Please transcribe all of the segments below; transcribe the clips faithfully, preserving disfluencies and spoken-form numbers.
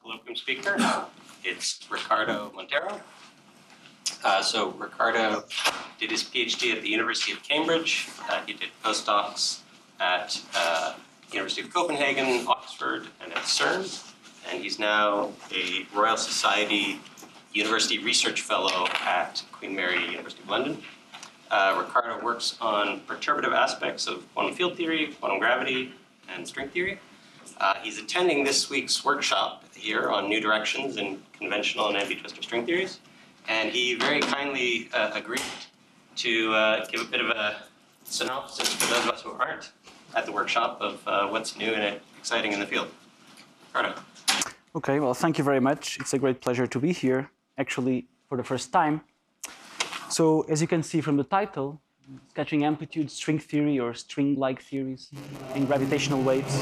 colloquium speaker. It's Ricardo Montero. Uh, so Ricardo did his PhD at the University of Cambridge. Uh, he did postdocs at uh, University of Copenhagen, Oxford, and at CERN. And he's now a Royal Society University Research Fellow at Queen Mary University of London. Uh, Ricardo works on perturbative aspects of quantum field theory, quantum gravity, and string theory. Uh, he's attending this week's workshop here on new directions in conventional and ambitwistor string theories. And he very kindly uh, agreed to uh, give a bit of a synopsis for those of us who aren't at the workshop of uh, what's new and exciting in the field. Ricardo. Okay, well, thank you very much. It's a great pleasure to be here, actually, for the first time. So, as you can see from the title, Scattering Amplitude, String Theory, or String-like Theories in Gravitational Waves.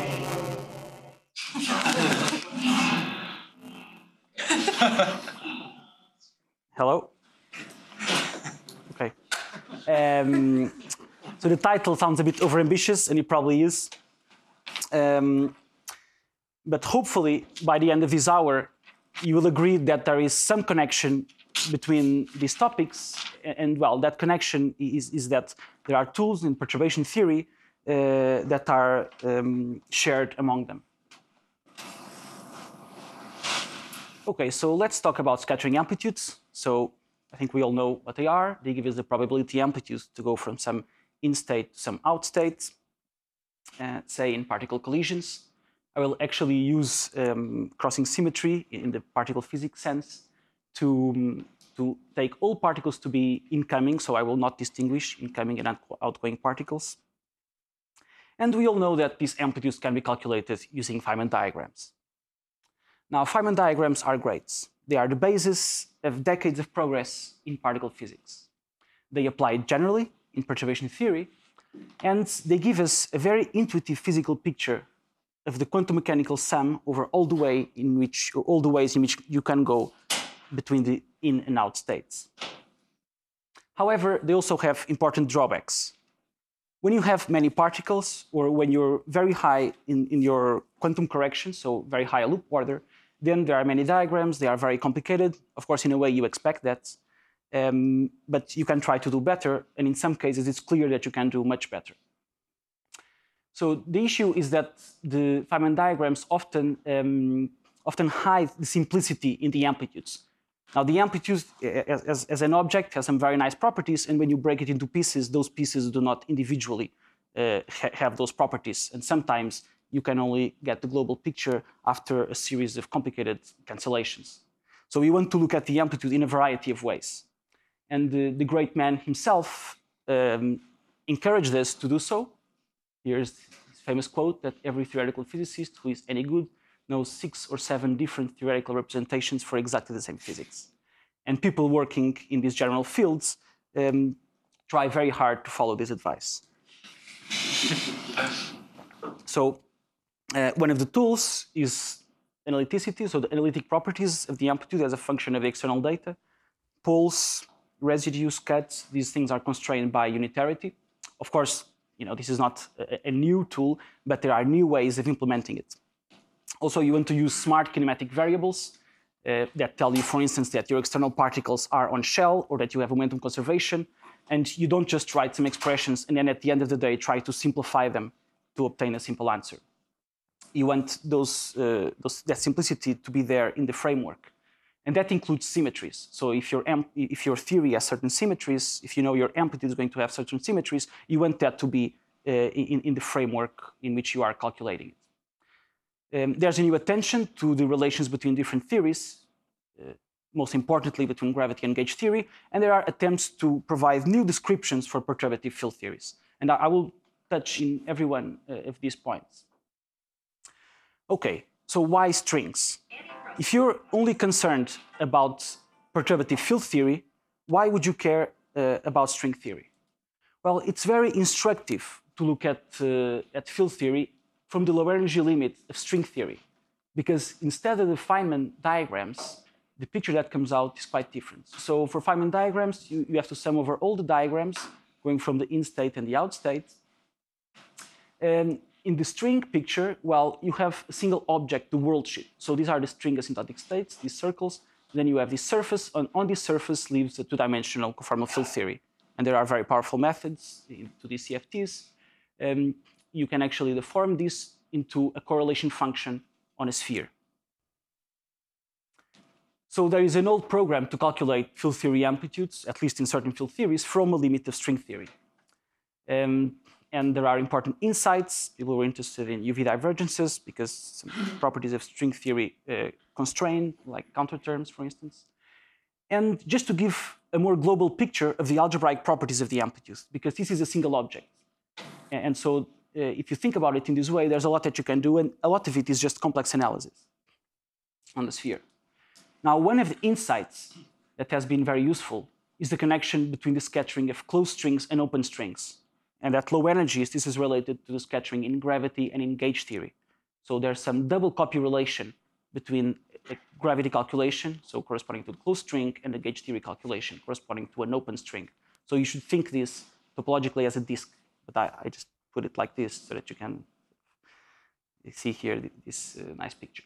Hello? Okay. Um, so the title sounds a bit overambitious, and it probably is. Um, but hopefully, by the end of this hour, you will agree that there is some connection between these topics, and, and well, that connection is, is that there are tools in perturbation theory uh, that are um, shared among them. Okay, so let's talk about scattering amplitudes. So I think we all know what they are. They give us the probability amplitudes to go from some in-state to some out-state, uh, say in particle collisions. I will actually use um, crossing symmetry in the particle physics sense to, um, to take all particles to be incoming, so I will not distinguish incoming and outgoing particles. And we all know that these amplitudes can be calculated using Feynman diagrams. Now, Feynman diagrams are great. They are the basis of decades of progress in particle physics. They apply generally in perturbation theory, and they give us a very intuitive physical picture of the quantum mechanical sum over all the way in which, all the ways in which you can go between the in and out states. However, they also have important drawbacks. When you have many particles, or when you're very high in, in your quantum correction, so very high loop order, then there are many diagrams, they are very complicated. Of course, in a way, you expect that. Um, but you can try to do better, and in some cases, it's clear that you can do much better. So the issue is that the Feynman diagrams often, um, often hide the simplicity in the amplitudes. Now, the amplitude, as, as, as an object, has some very nice properties, and when you break it into pieces, those pieces do not individually uh, ha have those properties. And sometimes you can only get the global picture after a series of complicated cancellations. So we want to look at the amplitude in a variety of ways. And the, the great man himself um, encouraged us to do so. Here's his famous quote that every theoretical physicist who is any good knows six or seven different theoretical representations for exactly the same physics. And people working in these general fields um, try very hard to follow this advice. So uh, one of the tools is analyticity, so the analytic properties of the amplitude as a function of the external data. Poles, residues, cuts, these things are constrained by unitarity. Of course, you know, this is not a, a new tool, but there are new ways of implementing it. Also, you want to use smart kinematic variables uh, that tell you, for instance, that your external particles are on shell or that you have momentum conservation. And you don't just write some expressions and then at the end of the day try to simplify them to obtain a simple answer. You want those, uh, those, that simplicity to be there in the framework. And that includes symmetries. So if your, if your theory has certain symmetries, if you know your amplitude is going to have certain symmetries, you want that to be uh, in, in the framework in which you are calculating it. Um, there's a new attention to the relations between different theories, uh, most importantly between gravity and gauge theory, and there are attempts to provide new descriptions for perturbative field theories. And I, I will touch in every one uh, of these points. Okay, so why strings? If you're only concerned about perturbative field theory, why would you care uh, about string theory? Well, it's very instructive to look at, uh, at field theory from the lower energy limit of string theory, because instead of the Feynman diagrams, the picture that comes out is quite different. So for Feynman diagrams, you, you have to sum over all the diagrams going from the in state and the out state. Um, in the string picture, well, you have a single object, the world sheet. So these are the string asymptotic states, these circles. Then you have this surface, and on this surface lives a two-dimensional conformal field theory. And there are very powerful methods to these C F Ts. Um, you can actually deform this into a correlation function on a sphere. So there is an old program to calculate field theory amplitudes, at least in certain field theories, from a limit of string theory. Um, and there are important insights. People were interested in U V divergences because some properties of string theory uh, constrain, like counterterms, for instance. And just to give a more global picture of the algebraic properties of the amplitudes, because this is a single object. And so uh, if you think about it in this way, there's a lot that you can do, and a lot of it is just complex analysis on the sphere. Now, one of the insights that has been very useful is the connection between the scattering of closed strings and open strings. And at low energies, this is related to the scattering in gravity and in gauge theory. So there's some double copy relation between a gravity calculation, so corresponding to the closed string, and the gauge theory calculation, corresponding to an open string. So you should think this topologically as a disk, but I, I just put it like this so that you can see here this uh, nice picture.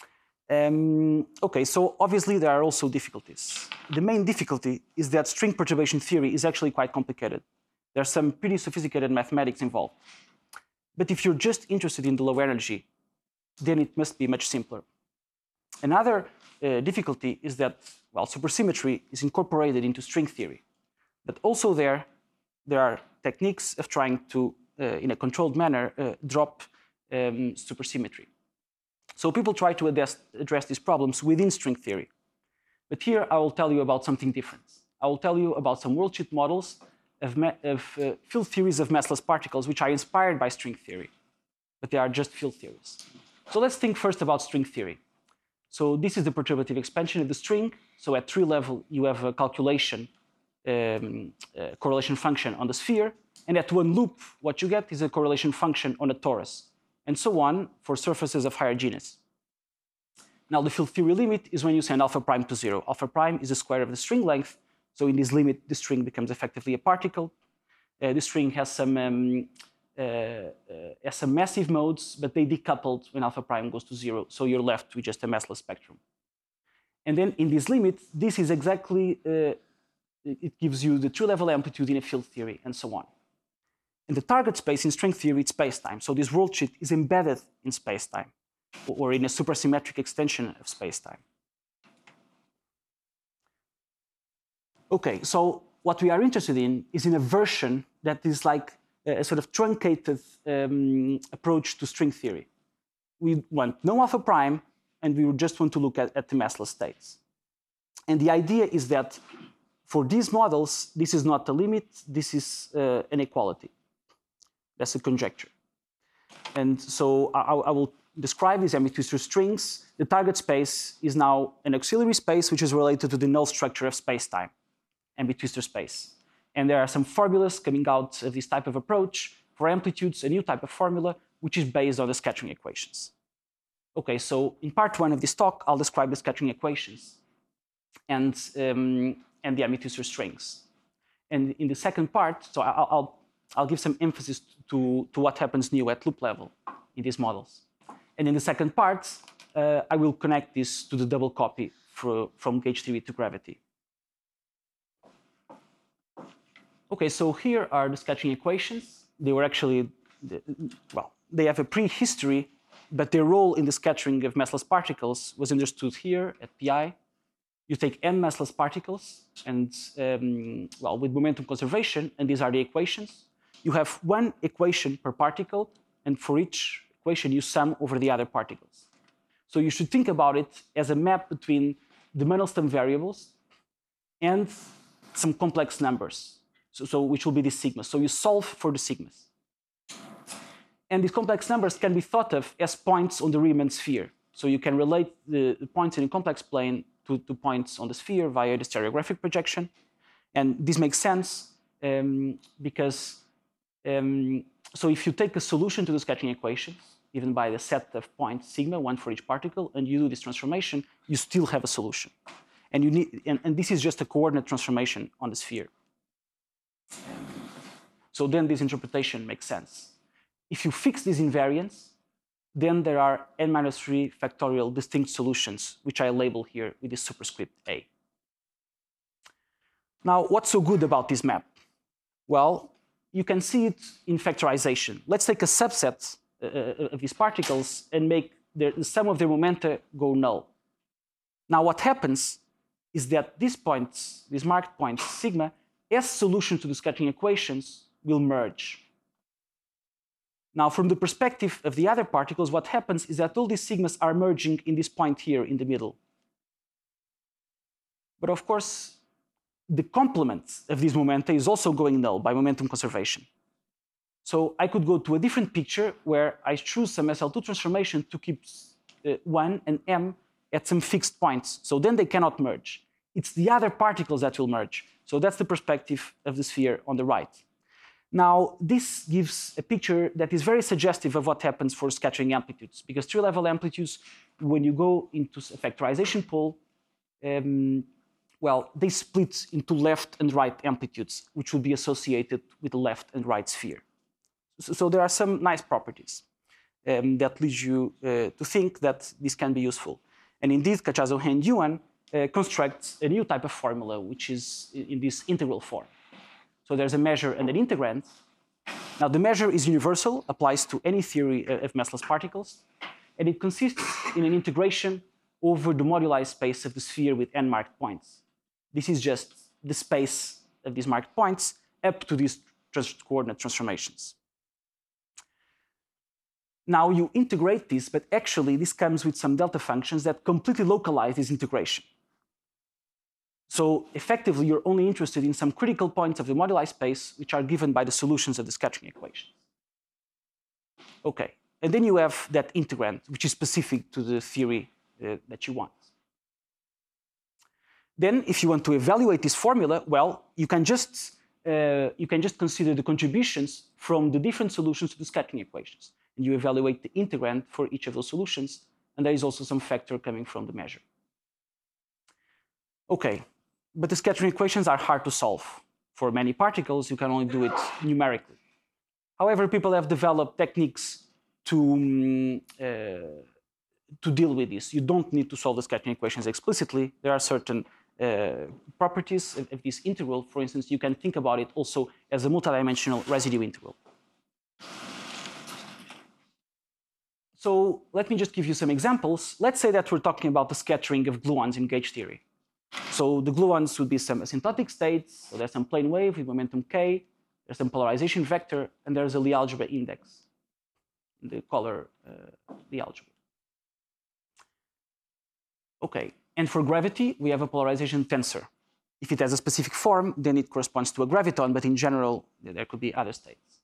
Um, okay, so obviously there are also difficulties. The main difficulty is that string perturbation theory is actually quite complicated. There's some pretty sophisticated mathematics involved. But if you're just interested in the low energy, then it must be much simpler. Another uh, difficulty is that, well, supersymmetry is incorporated into string theory. But also there, there are techniques of trying to, uh, in a controlled manner, uh, drop um, supersymmetry. So people try to address, address these problems within string theory. But here I will tell you about something different. I will tell you about some worldsheet models of, of uh, field theories of massless particles, which are inspired by string theory, but they are just field theories. So let's think first about string theory. So this is the perturbative expansion of the string. So at tree level, you have a calculation um, uh, correlation function on the sphere. And at one loop, what you get is a correlation function on a torus, and so on for surfaces of higher genus. Now, the field theory limit is when you send alpha prime to zero. Alpha prime is the square of the string length. So in this limit, the string becomes effectively a particle. Uh, the string has some, um, uh, uh, has some massive modes, but they decoupled when alpha prime goes to zero. So you're left with just a massless spectrum. And then in this limit, this is exactly, uh, it gives you the true level amplitude in a field theory, and so on. And the target space in string theory is spacetime. So this worldsheet is embedded in spacetime, or in a supersymmetric extension of spacetime. Okay, so what we are interested in is in a version that is like a sort of truncated um, approach to string theory. We want no alpha prime, and we just want to look at, at the massless states. And the idea is that for these models, this is not a limit, this is uh, an equality. That's a conjecture. And so I, I will describe these ambidextrous strings. The target space is now an auxiliary space, which is related to the null structure of spacetime, ambidextrous space. And there are some formulas coming out of this type of approach for amplitudes, a new type of formula, which is based on the scattering equations. Okay, so in part one of this talk, I'll describe the scattering equations and, um, and the ambidextrous strings. And in the second part, so I'll, I'll, I'll give some emphasis to, to what happens new at loop level in these models. And in the second part, uh, I will connect this to the double copy for, from gauge theory to gravity. Okay, so here are the scattering equations. They were actually, well, they have a prehistory, but their role in the scattering of massless particles was understood here at P I. You take n massless particles, and um, well, with momentum conservation, and these are the equations. You have one equation per particle, and for each equation, you sum over the other particles. So you should think about it as a map between the Mandelstam variables and some complex numbers, so, so which will be the sigmas. So you solve for the sigmas. And these complex numbers can be thought of as points on the Riemann sphere. So you can relate the, the points in a complex plane to, to points on the sphere via the stereographic projection. And this makes sense um, because, um, so if you take a solution to the scattering equations, given by the set of points sigma, one for each particle, and you do this transformation, you still have a solution. And, you need, and, and this is just a coordinate transformation on the sphere. So then this interpretation makes sense. if you fix these invariants, then there are n minus three factorial distinct solutions, which I label here with this superscript A. Now, what's so good about this map? Well, you can see it in factorization. Let's take a subset uh, of these particles and make the, the sum of their momenta go null. Now, what happens is that these points, these marked points, sigma, as solution to the scattering equations, will merge. Now, from the perspective of the other particles, what happens is that all these sigmas are merging in this point here in the middle. But of course, the complement of these momenta is also going null by momentum conservation. So I could go to a different picture where I choose some S L two transformation to keep uh, one and m at some fixed points. So then they cannot merge. It's the other particles that will merge. So that's the perspective of the sphere on the right. Now, this gives a picture that is very suggestive of what happens for scattering amplitudes, because tree-level amplitudes, when you go into a factorization pole, um, well, they split into left and right amplitudes, which would be associated with the left and right sphere. So, so there are some nice properties um, that lead you uh, to think that this can be useful. And indeed, Cachazo and Yuan uh, constructs a new type of formula, which is in this integral form. So there's a measure and an integrand. Now, the measure is universal, applies to any theory of massless particles, and it consists in an integration over the moduli space of the sphere with n marked points. This is just the space of these marked points up to these trans coordinate transformations. Now, you integrate this, but actually this comes with some delta functions that completely localize this integration. So effectively, you're only interested in some critical points of the moduli space, which are given by the solutions of the scattering equations. OK, and then you have that integrand, which is specific to the theory uh, that you want. Then, if you want to evaluate this formula, well, you can just uh, you can just consider the contributions from the different solutions to the scattering equations, and you evaluate the integrand for each of those solutions, and there is also some factor coming from the measure. OK. But the scattering equations are hard to solve. For many particles, you can only do it numerically. However, people have developed techniques to, um, uh, to deal with this. You don't need to solve the scattering equations explicitly. There are certain uh, properties of, of this integral. For instance, you can think about it also as a multidimensional residue integral. So let me just give you some examples. Let's say that we're talking about the scattering of gluons in gauge theory. So the gluons would be some asymptotic states. So there's some plane wave with momentum k. There's some polarization vector, and there's a Lie algebra index in the color uh, Lie algebra. OK, and for gravity, we have a polarization tensor. If it has a specific form, then it corresponds to a graviton, but in general, there could be other states.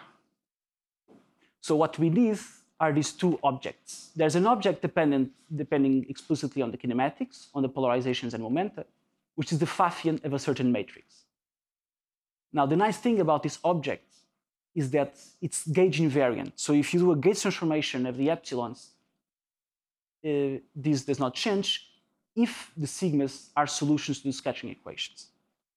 So what we need are these two objects. There's an object dependent, depending explicitly on the kinematics, on the polarizations and momenta, which is the Pfaffian of a certain matrix. Now, the nice thing about this object is that it's gauge invariant. So if you do a gauge transformation of the epsilons, uh, this does not change if the sigmas are solutions to the scattering equations.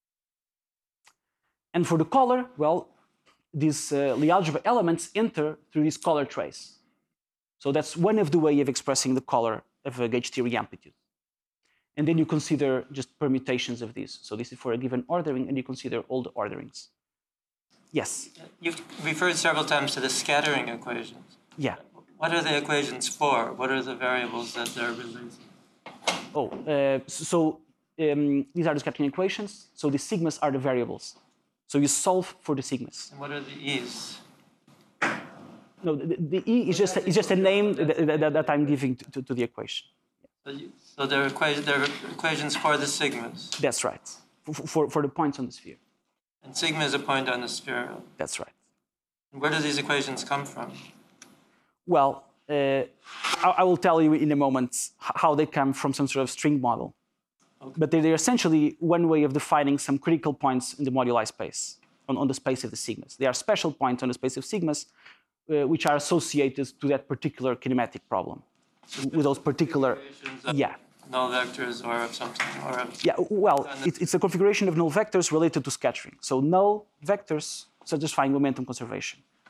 And for the color, well, these uh, Lie algebra elements enter through this color trace. So that's one of the ways of expressing the color of a gauge theory amplitude. And then you consider just permutations of these. So this is for a given ordering, and you consider all the orderings. Yes? You've referred several times to the scattering equations. Yeah. What are the equations for? What are the variables that they're releasing? Oh, uh, so um, these are the scattering equations. So the sigmas are the variables. So you solve for the sigmas. And what are the e's? No, the, the E is just, is just a name that, that, that I'm giving to, to, to the equation. So, you, so they're, equa they're equations for the sigmas. That's right, for, for, for the points on the sphere. And sigma is a point on the sphere. That's right. And where do these equations come from? Well, uh, I, I will tell you in a moment how they come from some sort of string model. Okay. But they're essentially one way of defining some critical points in the moduli space, on, on the space of the sigmas. They are special points on the space of sigmas, Uh, which are associated to that particular kinematic problem, so with those particular, yeah. Null vectors or of something, or of yeah. Well, it, it's a configuration of null vectors related to scattering. So null vectors satisfying momentum conservation.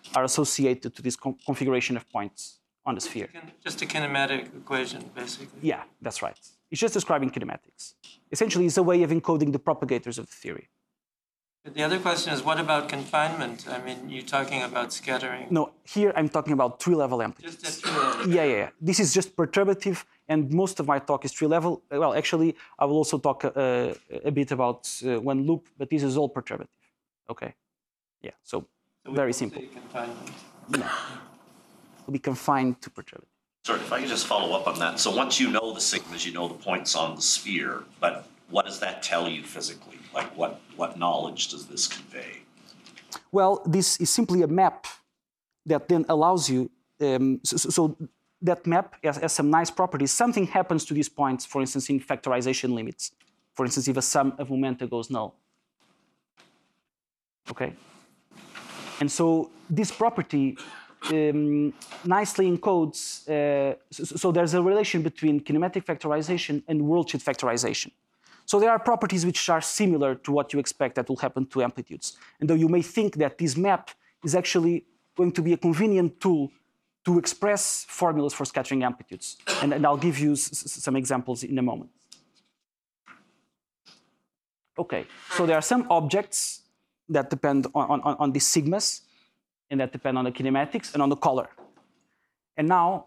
are associated to this con configuration of points on the sphere. Just a kinematic equation, basically. Yeah, that's right. It's just describing kinematics. Essentially, it's a way of encoding the propagators of the theory. But the other question is, what about confinement? I mean, you're talking about scattering. No, here I'm talking about tree-level amplitudes. Just at tree level. Yeah, yeah, yeah. This is just perturbative, and most of my talk is tree-level. Well, actually, I will also talk uh, a bit about uh, one loop, but this is all perturbative. Okay. Yeah. So, So we very won't simple. say confinement. No. Will be confined to perturbative. Sorry, if I could just follow up on that. So once you know the sigmas, you know the points on the sphere, but what does that tell you physically? Like what, what knowledge does this convey? Well, this is simply a map that then allows you, um, so, so that map has, has some nice properties. Something happens to these points, for instance, in factorization limits. For instance, if a sum of momenta goes null. Okay? And so this property um, nicely encodes, uh, so, so there's a relation between kinematic factorization and worldsheet factorization. So there are properties which are similar to what you expect that will happen to amplitudes. And though you may think that this map is actually going to be a convenient tool to express formulas for scattering amplitudes. And, and I'll give you s some examples in a moment. Okay, so there are some objects that depend on, on, on these sigmas, and that depend on the kinematics and on the color. And now,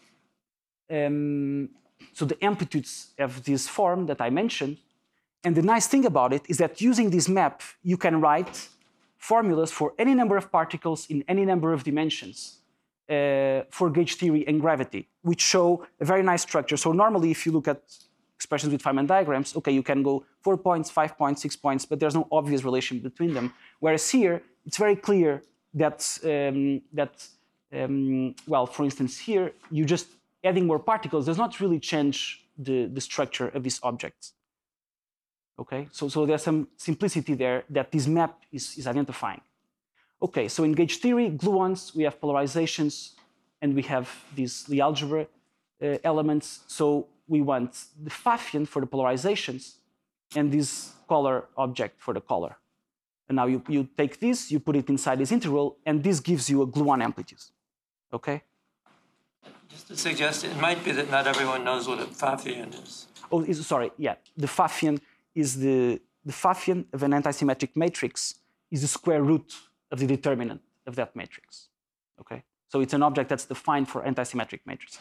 um, so the amplitudes have this form that I mentioned. And the nice thing about it is that using this map, you can write formulas for any number of particles in any number of dimensions uh, for gauge theory and gravity, which show a very nice structure. So normally, if you look at expressions with Feynman diagrams, okay, you can go four points, five points, six points, but there's no obvious relation between them. Whereas here, it's very clear that, um, that um, well, for instance, here, you just adding more particles does not really change the, the structure of these objects. Okay, so, so there's some simplicity there that this map is, is identifying. Okay, so in gauge theory, gluons, we have polarizations, and we have these Lie algebra uh, elements. So we want the Pfaffian for the polarizations, and this color object for the color. And now you, you take this, you put it inside this integral, and this gives you a gluon amplitude. Okay? Just to suggest, it might be that not everyone knows what a Pfaffian is. Oh, is, sorry, yeah. The Pfaffian is the, the Pfaffian of an antisymmetric matrix is the square root of the determinant of that matrix. Okay? So it's an object that's defined for antisymmetric matrices.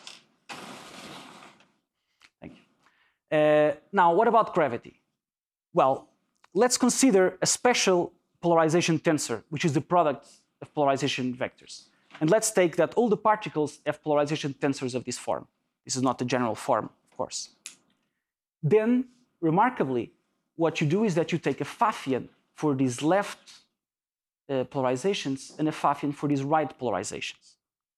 Thank you. Uh, now, what about gravity? Well, let's consider a special polarization tensor, which is the product of polarization vectors. And let's take that all the particles have polarization tensors of this form. This is not the general form, of course. Then, remarkably, what you do is that you take a Pfaffian for these left uh, polarizations and a Pfaffian for these right polarizations.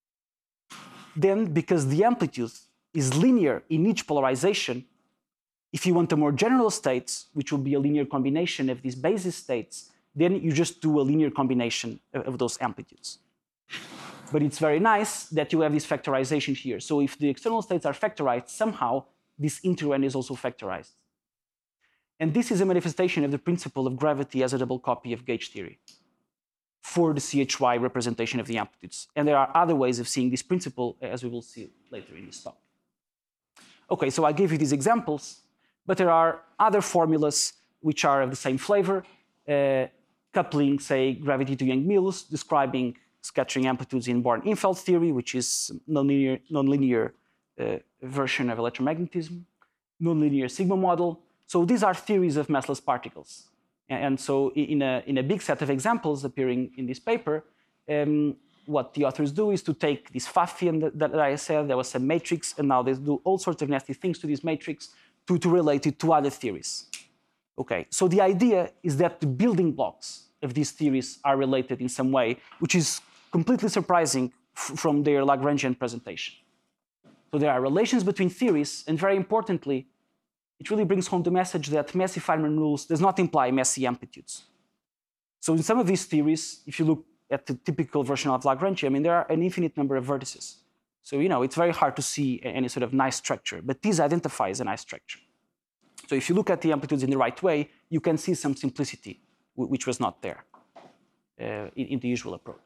Then, because the amplitude is linear in each polarization, if you want a more general state, which will be a linear combination of these basis states, then you just do a linear combination of, of those amplitudes. But it's very nice that you have this factorization here. So if the external states are factorized, somehow this inter-n is also factorized. And this is a manifestation of the principle of gravity as a double copy of gauge theory for the C H Y representation of the amplitudes. And there are other ways of seeing this principle, as we will see later in this talk. Okay, so I gave you these examples, but there are other formulas which are of the same flavor, uh, coupling, say, gravity to Yang-Mills, describing scattering amplitudes in Born-Infeld theory, which is nonlinear, nonlinear uh, version of electromagnetism, nonlinear sigma model. So these are theories of massless particles. And so in a, in a big set of examples appearing in this paper, um, what the authors do is to take this Pfaffian that, that I said, there was some matrix, and now they do all sorts of nasty things to this matrix to, to relate it to other theories. Okay, so the idea is that the building blocks of these theories are related in some way, which is completely surprising from their Lagrangian presentation. So there are relations between theories, and very importantly, it really brings home the message that messy Feynman rules does not imply messy amplitudes. So in some of these theories, if you look at the typical version of Lagrange, I mean, there are an infinite number of vertices. So, you know, it's very hard to see any sort of nice structure, but this identifies a nice structure. So if you look at the amplitudes in the right way, you can see some simplicity, which was not there uh, in, in the usual approach.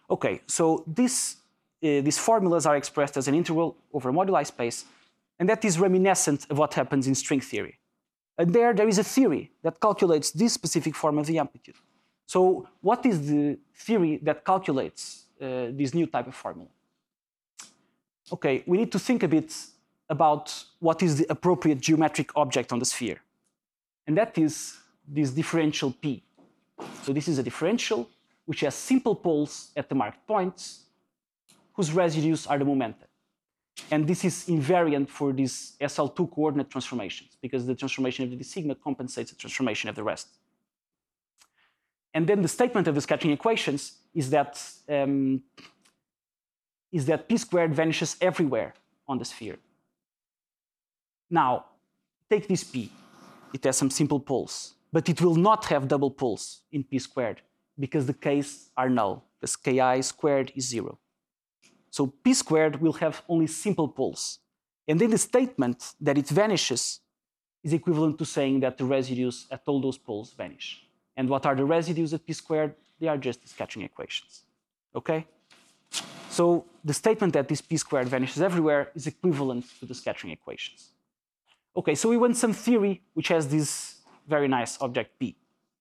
Okay, so this, uh, these formulas are expressed as an integral over a moduli space, and that is reminiscent of what happens in string theory. And there, there is a theory that calculates this specific form of the amplitude. So what is the theory that calculates uh, this new type of formula? Okay, we need to think a bit about what is the appropriate geometric object on the sphere. And that is this differential P. So this is a differential which has simple poles at the marked points whose residues are the momenta. And this is invariant for these S L two coordinate transformations because the transformation of the d sigma compensates the transformation of the rest. And then the statement of the scattering equations is that, um, is that P squared vanishes everywhere on the sphere. Now, take this P. It has some simple poles, but it will not have double poles in P squared because the k's are null, because ki squared is zero. So P squared will have only simple poles. And then the statement that it vanishes is equivalent to saying that the residues at all those poles vanish. And what are the residues at P squared? They are just the scattering equations. Okay? So the statement that this P squared vanishes everywhere is equivalent to the scattering equations. Okay, so we want some theory which has this very nice object P.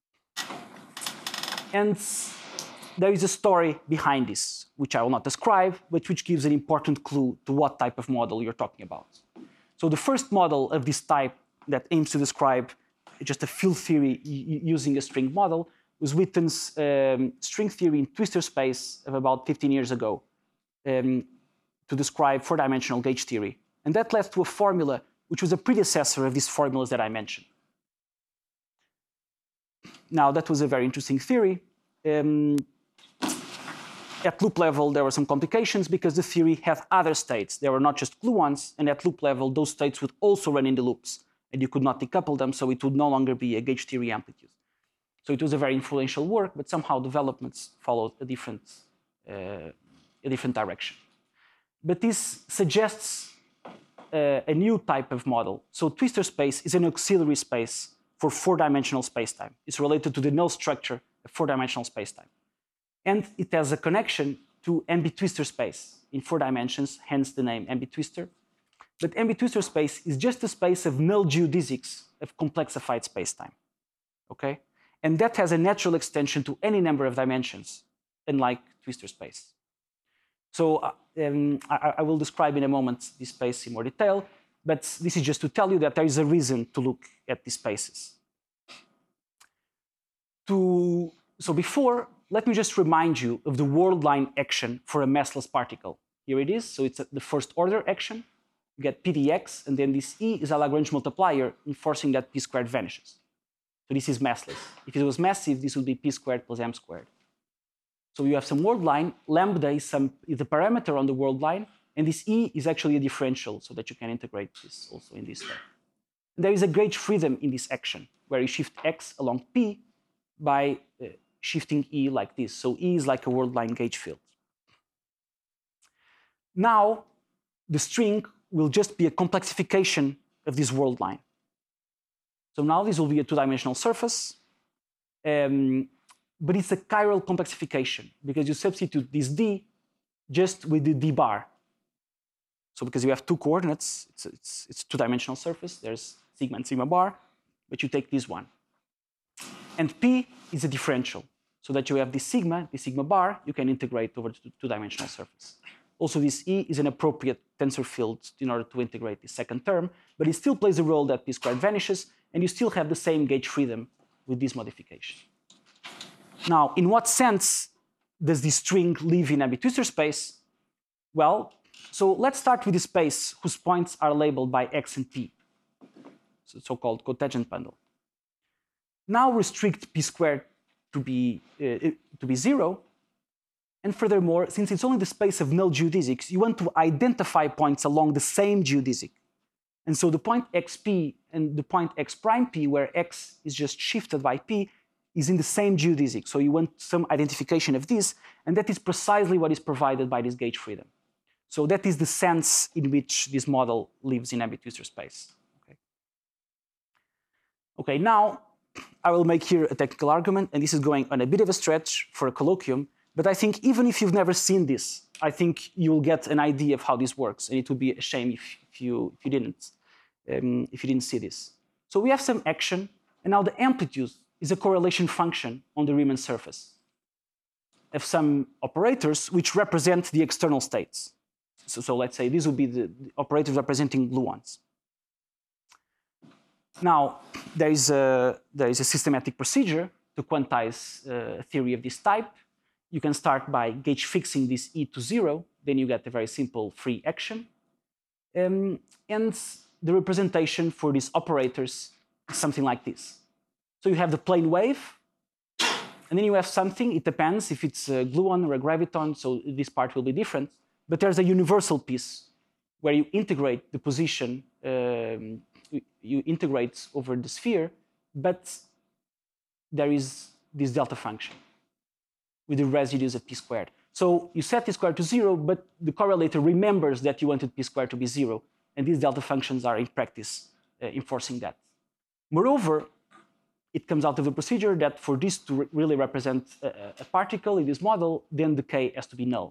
And there is a story behind this, which I will not describe, but which gives an important clue to what type of model you're talking about. So the first model of this type that aims to describe just a field theory using a string model was Witten's um, string theory in twistor space of about fifteen years ago um, to describe four-dimensional gauge theory. And that led to a formula which was a predecessor of these formulas that I mentioned. Now, that was a very interesting theory. Um, at loop level, there were some complications because the theory had other states. There were not just gluons, and at loop level, those states would also run in the loops, and you could not decouple them, so it would no longer be a gauge theory amplitude. So it was a very influential work, but somehow developments followed a different, uh, a different direction. But this suggests uh, a new type of model. So twistor space is an auxiliary space for four-dimensional spacetime. It's related to the null structure of four-dimensional spacetime. And it has a connection to ambitwistor space in four dimensions, hence the name ambitwistor. But ambitwistor space is just a space of null geodesics of complexified spacetime. Okay? And that has a natural extension to any number of dimensions, unlike twistor space. So uh, um, I, I will describe in a moment this space in more detail, but this is just to tell you that there is a reason to look at these spaces. To, so before, let me just remind you of the world line action for a massless particle. Here it is, so it's a, the first order action. You get P dx, and then this E is a Lagrange multiplier enforcing that P squared vanishes. So this is massless. If it was massive, this would be P squared plus M squared. So you have some world line, lambda is, some, is the parameter on the world line, and this E is actually a differential so that you can integrate this also in this way. And there is a gauge freedom in this action where you shift X along P by uh, shifting E like this. So E is like a world line gauge field. Now, the string will just be a complexification of this world line. So now this will be a two-dimensional surface, um, but it's a chiral complexification because you substitute this D just with the D bar. So because you have two coordinates, it's, it's, it's a two-dimensional surface, there's sigma and sigma bar, but you take this one. And P is a differential, so that you have this sigma, this sigma bar, you can integrate over the two-dimensional surface. Also, this E is an appropriate tensor field in order to integrate the second term, but it still plays a role that P squared vanishes, and you still have the same gauge freedom with this modification. Now, in what sense does this string live in ambitwistor space? Well, so let's start with the space whose points are labeled by X and P, so so-called cotangent bundle. Now restrict P squared to be, uh, to be zero, and furthermore, since it's only the space of null geodesics, you want to identify points along the same geodesic. And so the point xp and the point x prime p, where x is just shifted by p, is in the same geodesic. So you want some identification of this, and that is precisely what is provided by this gauge freedom. So that is the sense in which this model lives in ambitwistor space. Okay, okay, now I will make here a technical argument, and this is going on a bit of a stretch for a colloquium, But I think even if you've never seen this, I think you'll get an idea of how this works, and it would be a shame if, if you if you didn't um, if you didn't see this. So we have some action, and now the amplitude is a correlation function on the Riemann surface of some operators which represent the external states. So, so let's say these would be the, the operators representing gluons. Now there is a there is a systematic procedure to quantize uh, a theory of this type. You can start by gauge fixing this e to zero, then you get a very simple free action. Um, and the representation for these operators is something like this. So you have the plane wave, and then you have something, it depends if it's a gluon or a graviton, so this part will be different. But there's a universal piece where you integrate the position, um, you integrate over the sphere, but there is this delta function with the residues of p squared. So you set p squared to zero, but the correlator remembers that you wanted p squared to be zero, and these delta functions are in practice uh, enforcing that. Moreover, it comes out of the procedure that for this to re really represent a, a particle in this model, then the k has to be null.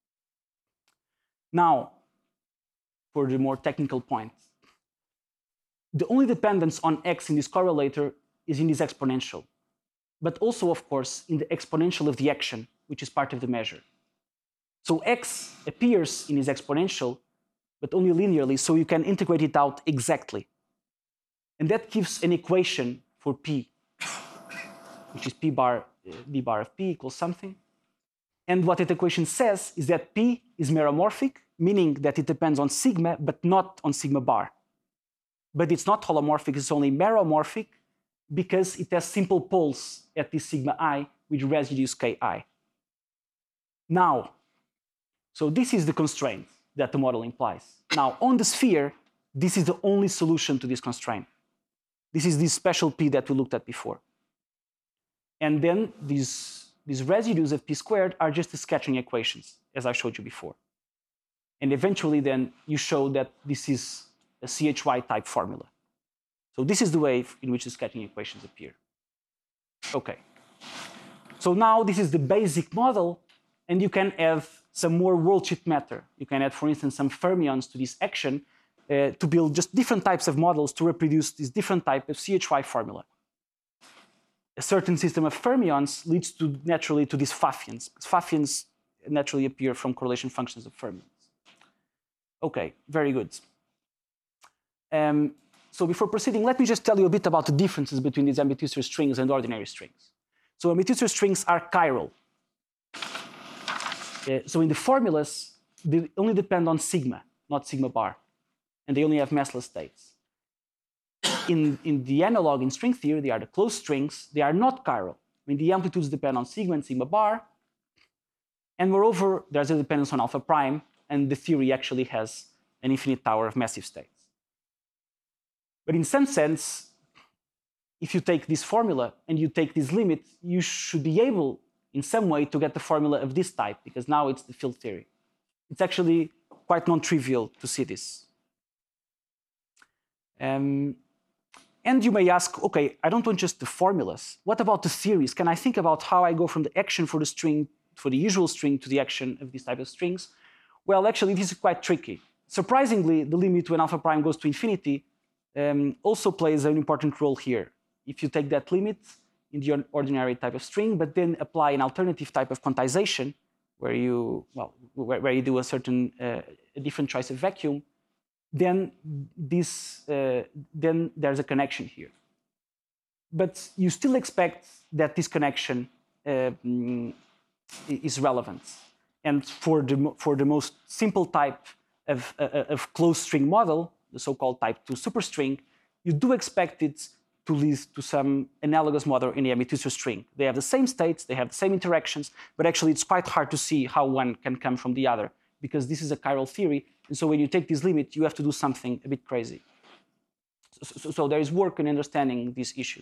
Now, for the more technical point, the only dependence on x in this correlator is in this exponential, but also, of course, in the exponential of the action, which is part of the measure. So x appears in this exponential, but only linearly, so you can integrate it out exactly. And that gives an equation for p, which is p bar, uh, d bar of p equals something. And what that equation says is that p is meromorphic, meaning that it depends on sigma, but not on sigma bar. But it's not holomorphic, it's only meromorphic, because it has simple poles at this sigma I with residues ki. Now, so this is the constraint that the model implies. Now, on the sphere, this is the only solution to this constraint. This is this special p that we looked at before. And then these, these residues of p squared are just the scattering equations, as I showed you before. And eventually then you show that this is a C H Y type formula. So this is the way in which the scattering equations appear. Okay. So now this is the basic model, and you can add some more worldsheet matter. You can add, for instance, some fermions to this action uh, to build just different types of models to reproduce this different type of C H Y formula. A certain system of fermions leads to naturally to these Pfaffians, because Pfaffians naturally appear from correlation functions of fermions. Okay, very good. Um, So before proceeding, let me just tell you a bit about the differences between these ambidextrous strings and ordinary strings. So ambidextrous strings are chiral. Uh, so in the formulas, they only depend on sigma, not sigma bar. And they only have massless states. In, in the analog in string theory, they are the closed strings. They are not chiral. I mean, the amplitudes depend on sigma and sigma bar. And moreover, there's a dependence on alpha prime. And the theory actually has an infinite tower of massive states. But in some sense, if you take this formula and you take this limit, you should be able, in some way, to get the formula of this type, because now it's the field theory. It's actually quite non-trivial to see this. Um, and you may ask, okay, I don't want just the formulas. What about the theories? Can I think about how I go from the action for the string, for the usual string, to the action of this type of strings? Well, actually, this is quite tricky. Surprisingly, the limit when alpha prime goes to infinity Um, also plays an important role here. If you take that limit in the ordinary type of string, but then apply an alternative type of quantization, where you well, where, where you do a certain uh, a different choice of vacuum, then this uh, then there's a connection here. But you still expect that this connection uh, is relevant, and for the for the most simple type of uh, of closed string model, the so-called type two superstring, you do expect it to lead to some analogous model in the ambidextrous string. They have the same states, they have the same interactions, but actually it's quite hard to see how one can come from the other, because this is a chiral theory, and so when you take this limit, you have to do something a bit crazy. So, so, so there is work in understanding these issues.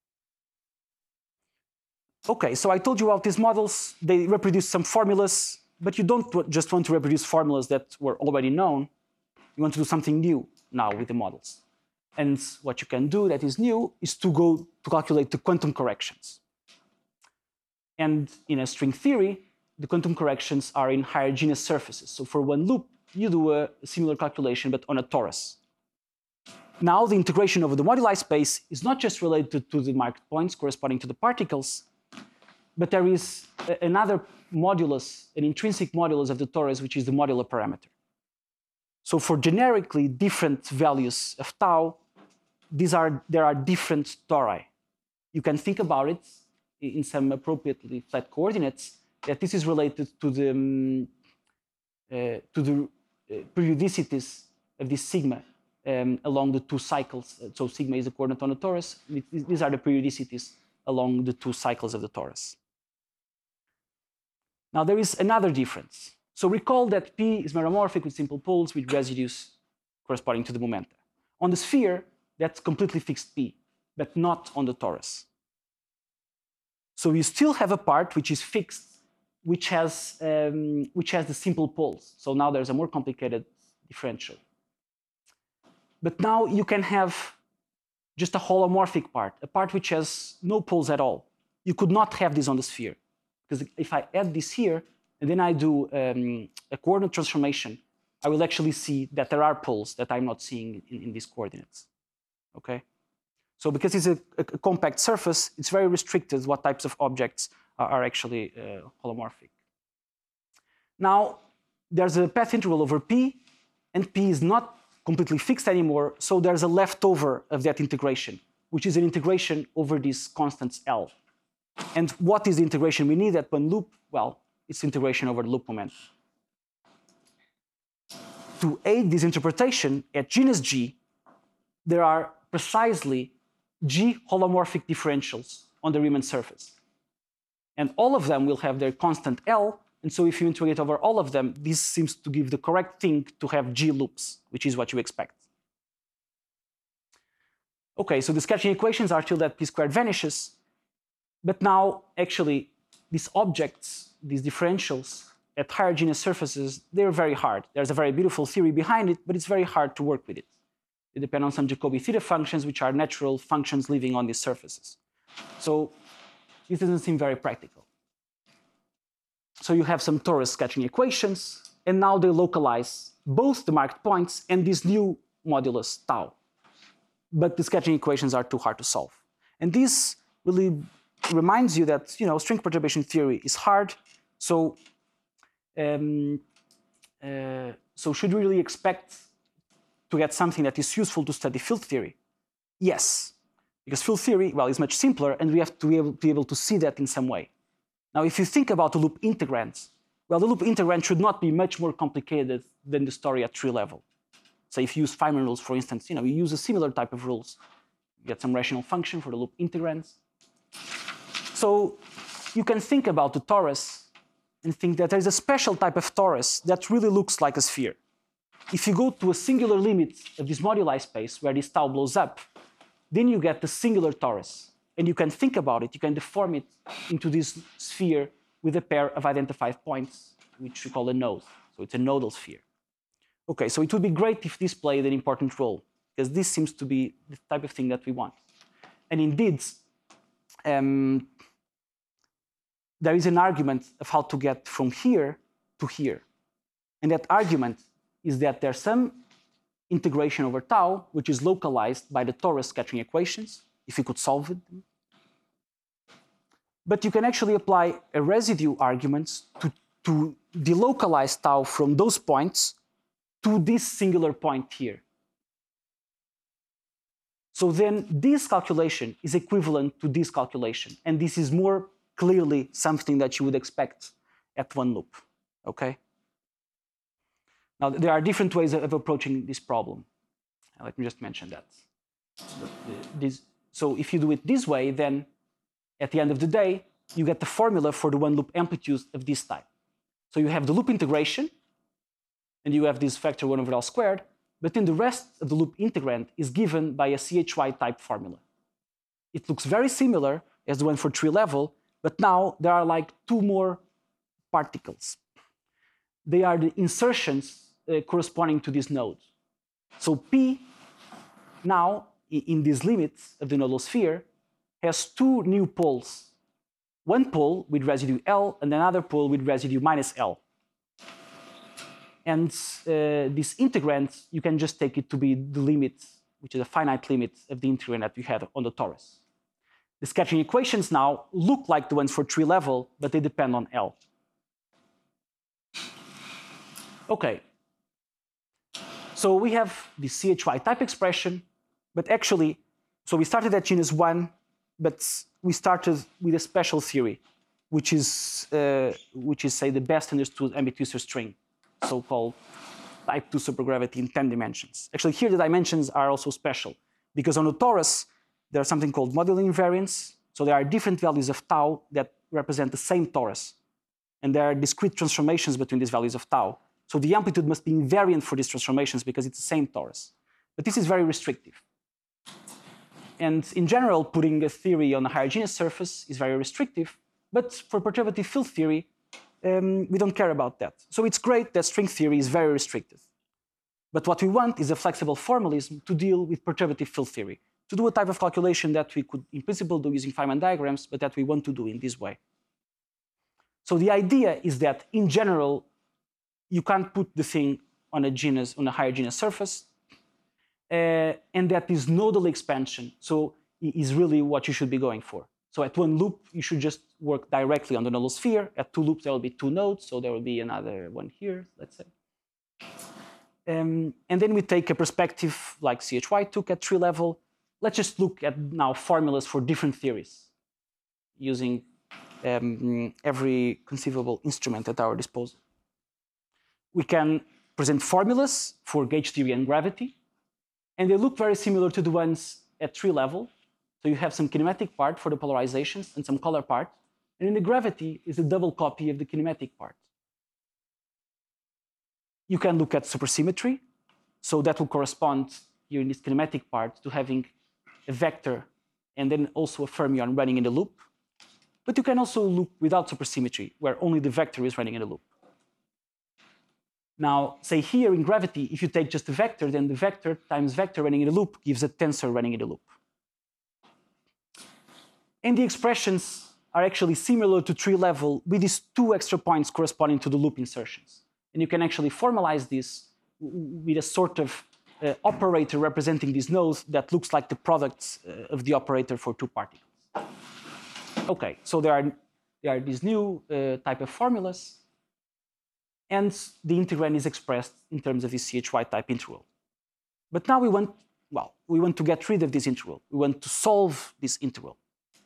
Okay, so I told you about these models. They reproduce some formulas, but you don't just want to reproduce formulas that were already known. You want to do something new now with the models. And what you can do that is new is to go to calculate the quantum corrections. And in a string theory, the quantum corrections are in hierogynous surfaces. So for one loop, you do a similar calculation, but on a torus. Now the integration over the moduli space is not just related to the marked points corresponding to the particles, but there is another modulus, an intrinsic modulus of the torus, which is the modular parameter. So for generically different values of tau, these are, there are different tori. You can think about it in some appropriately flat coordinates, that this is related to the, um, uh, to the uh, periodicities of this sigma um, along the two cycles. So sigma is a coordinate on the torus. These are the periodicities along the two cycles of the torus. Now there is another difference. So recall that P is meromorphic with simple poles with residues corresponding to the momenta. On the sphere, that's completely fixed P, but not on the torus. So you still have a part which is fixed, which has, um, which has the simple poles. So now there's a more complicated differential. But now you can have just a holomorphic part, a part which has no poles at all. You could not have this on the sphere. Because if I add this here, and then I do um, a coordinate transformation, I will actually see that there are poles that I'm not seeing in, in these coordinates. Okay? So because it's a, a compact surface, it's very restricted what types of objects are, are actually uh, holomorphic. Now, there's a path integral over P, and P is not completely fixed anymore, so there's a leftover of that integration, which is an integration over these constants L. And what is the integration we need at one loop? Well, it's integration over the loop momentum. To aid this interpretation, at genus G, there are precisely G holomorphic differentials on the Riemann surface. And all of them will have their constant L, and so if you integrate over all of them, this seems to give the correct thing to have G loops, which is what you expect. Okay, so the sketching equations are till that P squared vanishes, but now actually these objects, these differentials at higher genus surfaces, they're very hard. There's a very beautiful theory behind it, but it's very hard to work with it. They depend on some Jacobi theta functions, which are natural functions living on these surfaces. So this doesn't seem very practical. So you have some torus sketching equations, and now they localize both the marked points and this new modulus tau. But the sketching equations are too hard to solve. And this really reminds you that, you know, string perturbation theory is hard. So, um, uh, so should we really expect to get something that is useful to study field theory? Yes, because field theory, well, is much simpler, and we have to be able, be able to see that in some way. Now, if you think about the loop integrand, well, the loop integrand should not be much more complicated than the story at tree level. So if you use Feynman rules, for instance, you know, you use a similar type of rules. You get some rational function for the loop integrands. So you can think about the torus and think that there's a special type of torus that really looks like a sphere. If you go to a singular limit of this moduli space where this tau blows up, then you get the singular torus. And you can think about it, you can deform it into this sphere with a pair of identified points, which we call a node. So it's a nodal sphere. Okay, so it would be great if this played an important role, because this seems to be the type of thing that we want. And indeed, um, there is an argument of how to get from here to here. And that argument is that there's some integration over tau, which is localized by the torus sketching equations, if you could solve it. But you can actually apply a residue argument to, to delocalize tau from those points to this singular point here. So then this calculation is equivalent to this calculation, and this is more clearly something that you would expect at one loop, okay? Now, there are different ways of approaching this problem. Let me just mention that. This, so if you do it this way, then at the end of the day, you get the formula for the one loop amplitudes of this type. So you have the loop integration, and you have this factor one over L squared, but then the rest of the loop integrand is given by a C H Y type formula. It looks very similar as the one for tree level, but now there are like two more particles. They are the insertions uh, corresponding to this node. So P now, in these limits of the nodal sphere, has two new poles one pole with residue L and another pole with residue minus L. And uh, this integrand, you can just take it to be the limit, which is a finite limit of the integrand that we had on the torus. The scattering equations now look like the ones for tree level, but they depend on L. Okay. So we have the C H Y type expression, but actually, so we started at genus one, but we started with a special theory, which is, uh, which is say, the best understood ambidextrous string, so-called type two supergravity in ten dimensions. Actually, here the dimensions are also special, because on the torus, there's something called modular invariance. So there are different values of tau that represent the same torus. And there are discrete transformations between these values of tau. So the amplitude must be invariant for these transformations because it's the same torus. But this is very restrictive. And in general, putting a theory on a higher surface is very restrictive. But for perturbative field theory, um, we don't care about that. So it's great that string theory is very restrictive. But what we want is a flexible formalism to deal with perturbative field theory, to do a type of calculation that we could in principle do using Feynman diagrams, but that we want to do in this way. So the idea is that in general, you can't put the thing on a genus, on a higher genus surface, uh, and that this nodal expansion so is really what you should be going for. So at one loop, you should just work directly on the nodal sphere. At two loops, there will be two nodes, so there will be another one here, let's say. Um, and then we take a perspective like C H Y took at tree level. Let's just look at now formulas for different theories using um, every conceivable instrument at our disposal. We can present formulas for gauge theory and gravity, and they look very similar to the ones at tree level. So you have some kinematic part for the polarizations and some color part, and in the gravity is a double copy of the kinematic part. You can look at supersymmetry, so that will correspond here in this kinematic part to having a vector and then also a fermion running in the loop. But you can also look without supersymmetry, where only the vector is running in the loop. Now, say here in gravity, if you take just the vector, then the vector times vector running in the loop gives a tensor running in the loop. And the expressions are actually similar to tree level with these two extra points corresponding to the loop insertions. And you can actually formalize this with a sort of uh, operator representing these nodes that looks like the product uh, of the operator for two particles. Okay, so there are, there are these new uh, type of formulas, and the integrand is expressed in terms of this C H Y type integral. But now we want, well, we want to get rid of this integral. We want to solve this integral.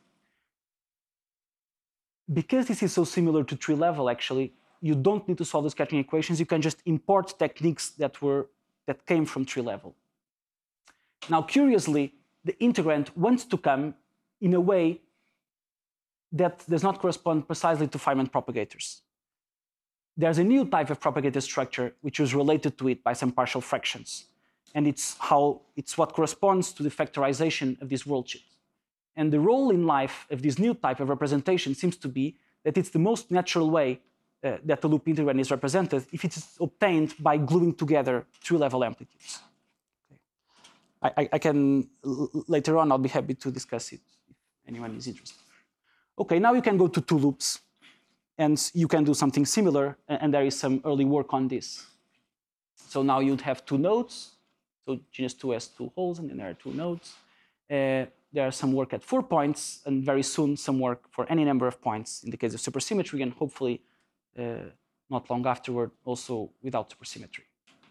Because this is so similar to tree level, actually, you don't need to solve the scattering equations. You can just import techniques that were that came from tree level. Now, curiously, the integrand wants to come in a way that does not correspond precisely to Feynman propagators. There's a new type of propagator structure which is related to it by some partial fractions, and it's how it's what corresponds to the factorization of these worldsheets. And the role in life of this new type of representation seems to be that it's the most natural way uh, that the loop integrand is represented if it is obtained by gluing together tree-level amplitudes. Okay. I, I, I can, later on, I'll be happy to discuss it if anyone is interested. Okay, now you can go to two loops, and you can do something similar, and there is some early work on this. So now you'd have two nodes. So genus two has two holes, and then there are two nodes. Uh, There's some work at four points, and very soon some work for any number of points in the case of supersymmetry, and hopefully uh, not long afterward also without supersymmetry.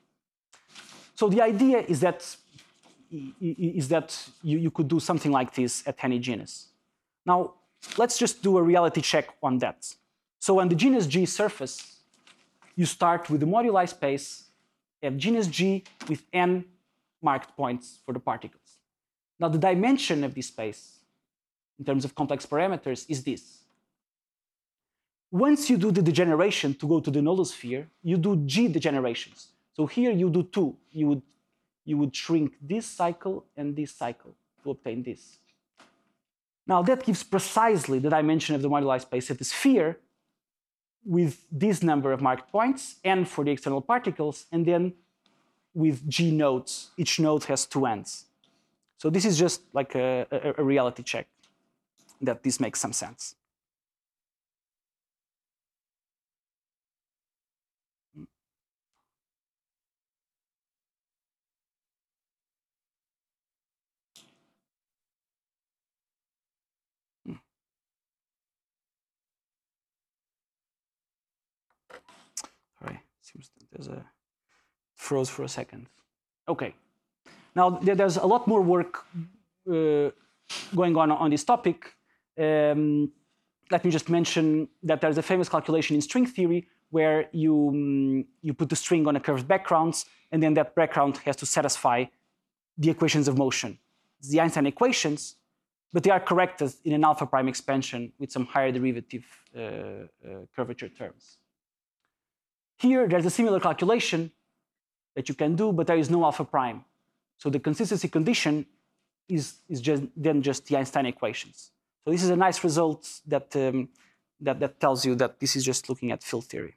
So the idea is that, is that you, you could do something like this at any genus. Now, let's just do a reality check on that. So on the genus G surface, you start with the moduli space, have genus G with n marked points for the particles. Now, the dimension of this space, in terms of complex parameters, is this. Once you do the degeneration to go to the nodal sphere, you do G degenerations. So here you do two. You would, you would shrink this cycle and this cycle to obtain this. Now, that gives precisely the dimension of the moduli space of the sphere with this number of marked points, n for the external particles, and then with G nodes. Each node has two ends. So this is just like a, a, a reality check that this makes some sense. seems that there's a froze for a second. Okay. Now there's a lot more work uh, going on on this topic. Um, let me just mention that there's a famous calculation in string theory where you um, you put the string on a curved background, and then that background has to satisfy the equations of motion. It's the Einstein equations, but they are corrected in an alpha prime expansion with some higher derivative uh, uh, curvature terms. Here, there's a similar calculation that you can do, but there is no alpha prime. So the consistency condition is, is just, then just the Einstein equations. So this is a nice result that, um, that, that tells you that this is just looking at field theory.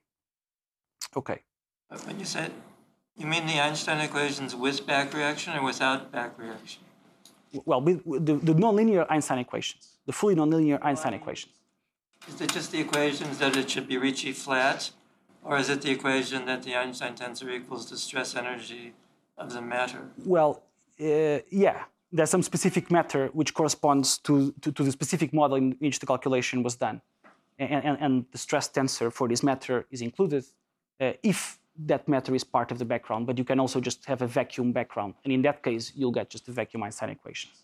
Okay. When you said, you mean the Einstein equations with back reaction or without back reaction? Well, with the, the nonlinear Einstein equations, the fully nonlinear Einstein equations. Is it just the equations that it should be Ricci flat, or is it the equation that the Einstein tensor equals the stress energy of the matter? Well, uh, yeah, there's some specific matter which corresponds to, to, to the specific model in which the calculation was done. And, and, and the stress tensor for this matter is included uh, if that matter is part of the background, but you can also just have a vacuum background. And in that case, you'll get just the vacuum Einstein equations.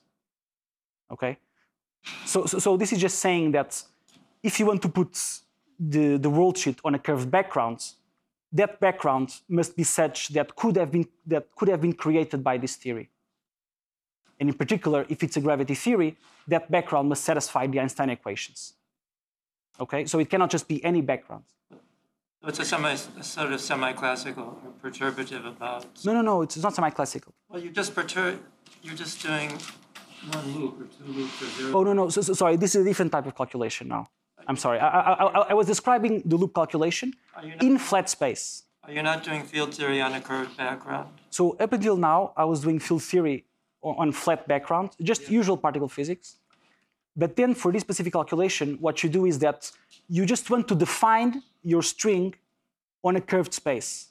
Okay? So, so, so this is just saying that if you want to put the, the worldsheet on a curved background, that background must be such that could have been, that could have been created by this theory. And in particular, if it's a gravity theory, that background must satisfy the Einstein equations. Okay? So it cannot just be any background. It's a, semi, a sort of semi-classical or perturbative about. No, no, no, it's not semi-classical. Well, you just perturb. You're just doing one loop or two loops or zero. Oh no, no. So, so, sorry, this is a different type of calculation now. I'm sorry. I, I, I, I was describing the loop calculation not, in flat space. Are you not doing field theory on a curved background? So up until now, I was doing field theory on, on flat background, just yeah. usual particle physics. But then for this specific calculation, what you do is that you just want to define your string on a curved space.